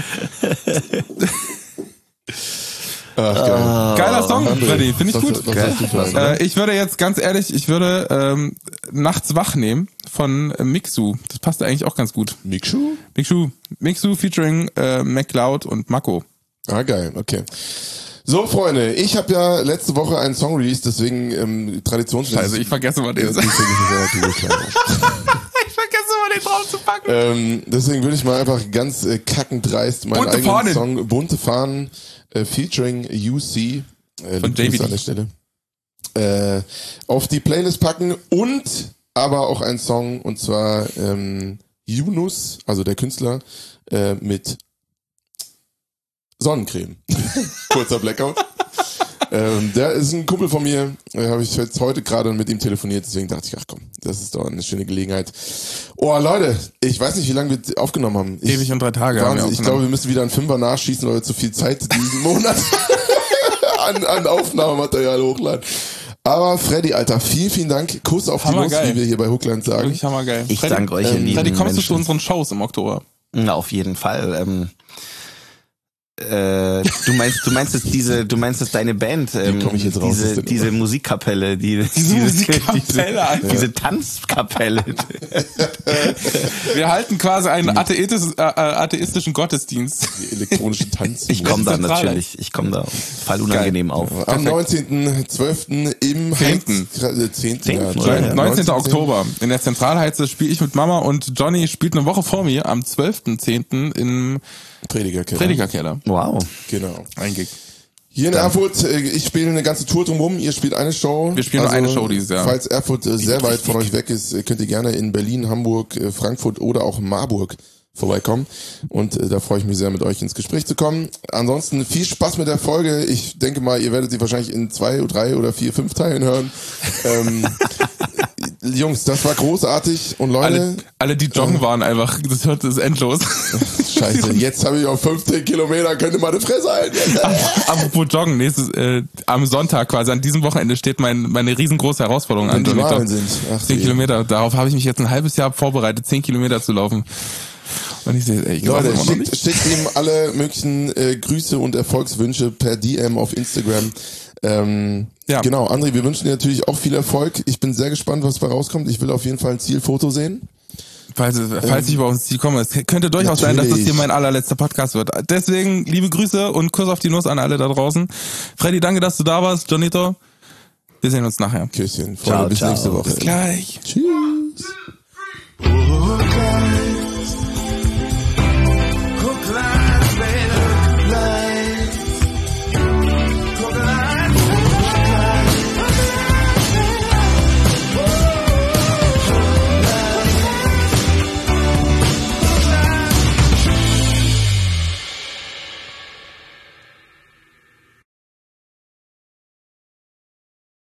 Ach, geil. Geiler Song, André, Freddy, finde ich was- gut. was hast du für einen, ne? Äh, ich würde jetzt ganz ehrlich, ich würde ähm, Nachts wach nehmen von äh, Mixu. Das passt eigentlich auch ganz gut. Mikshu? Mixu, Mixu featuring äh, MacLeod und Mako. Ah, geil, okay. So, Freunde, ich habe ja letzte Woche einen Song released, deswegen ähm, traditionsmäßig... Also ich vergesse mal den. Ja, die finde ich relativ klein. Ich vergesse mal den drauf zu packen. Ähm, deswegen würde ich mal einfach ganz äh, kackend dreist meinen Bunte eigenen Fahnen. Song Bunte Fahnen äh, featuring U C äh, Von liebe J V D. Grüße an der Stelle äh, auf die Playlist packen und aber auch einen Song und zwar ähm, Yunus, also der Künstler, äh, mit Sonnencreme. Kurzer Blackout. Ähm, der ist ein Kumpel von mir, äh, habe ich jetzt heute gerade mit ihm telefoniert, deswegen dachte ich, ach komm, das ist doch eine schöne Gelegenheit. Oh Leute, ich weiß nicht, wie lange wir aufgenommen haben. Ich, Ewig und drei Tage haben wir Wahnsinn, ich glaube, wir müssen wieder einen Fünfer nachschießen, weil wir zu viel Zeit diesen Monat an, an Aufnahmematerial hochladen. Aber Freddy, Alter, vielen, vielen Dank. Kuss auf die Nuss, Hammergeil. wie wir hier bei Hookland sagen. Wirklich hammergeil. Ich Freddy, danke euch, ihr ähm, lieben Freddy, kommst du Menschen. zu unseren Shows im Oktober? Na, auf jeden Fall. Ähm, äh, du meinst, du meinst es diese, du meinst es deine Band, ähm, komm ich jetzt raus, ist diese, denn diese immer? Musikkapelle, die, Diese Musikkapelle, Alter. diese, diese Tanzkapelle. Wir halten quasi einen atheistisch, äh, atheistischen Gottesdienst. Die elektronische Tanz. Ich komme da Zentrale. natürlich, ich komme da fall unangenehm auf. Am neunzehnten zwölften im Zehnten. Heiz- äh, zehnten Zehnten, ja, oder? ja, neunzehnten Oktober. In der Zentralheize spiele ich mit Mama und Johnny spielt eine Woche vor mir am zwölften zehnten im Predigerkeller. Predigerkeller. Wow. Genau. Ein Gig. Hier in Erfurt, äh, ich spiele eine ganze Tour drumherum, ihr spielt eine Show. Wir spielen nur eine Show dieses Jahr. Falls Erfurt äh, sehr weit von euch weg ist, äh, könnt ihr gerne in Berlin, Hamburg, äh, Frankfurt oder auch Marburg vorbeikommen. Und äh, da freue ich mich sehr, mit euch ins Gespräch zu kommen. Ansonsten viel Spaß mit der Folge. Ich denke mal, ihr werdet sie wahrscheinlich in zwei, drei oder vier, fünf Teilen hören. ähm, Jungs, das war großartig. Und Leute, Alle, alle die joggen waren einfach, das hört das endlos. scheiße, jetzt habe ich auf fünfzehn Kilometer, könnt ihr mal eine Fresse halten. Apropos Joggen, nächstes, äh, am Sonntag quasi, an diesem Wochenende steht mein, meine riesengroße Herausforderung an. Wenn die Johnny. Wahlen sind. Ach, Zehn je. Kilometer, darauf habe ich mich jetzt ein halbes Jahr vorbereitet, zehn Kilometer zu laufen. Und ich sehe, ey, ich Leute, immer noch schickt, nicht. schickt ihm alle möglichen äh, Grüße und Erfolgswünsche per D M auf Instagram. Ähm, Ja. Genau, André, wir wünschen dir natürlich auch viel Erfolg. Ich bin sehr gespannt, was bei rauskommt. Ich will auf jeden Fall ein Zielfoto sehen. Falls, falls ich über uns Ziel komme, es könnte durchaus sein, dass das natürlich. hier mein allerletzter Podcast wird. Deswegen liebe Grüße und Kuss auf die Nuss an alle da draußen. Freddy, danke, dass du da warst. Jonito, wir sehen uns nachher. Küsschen. Freunde, Ciao, bis ciao. nächste Woche. Bis gleich. Tschüss.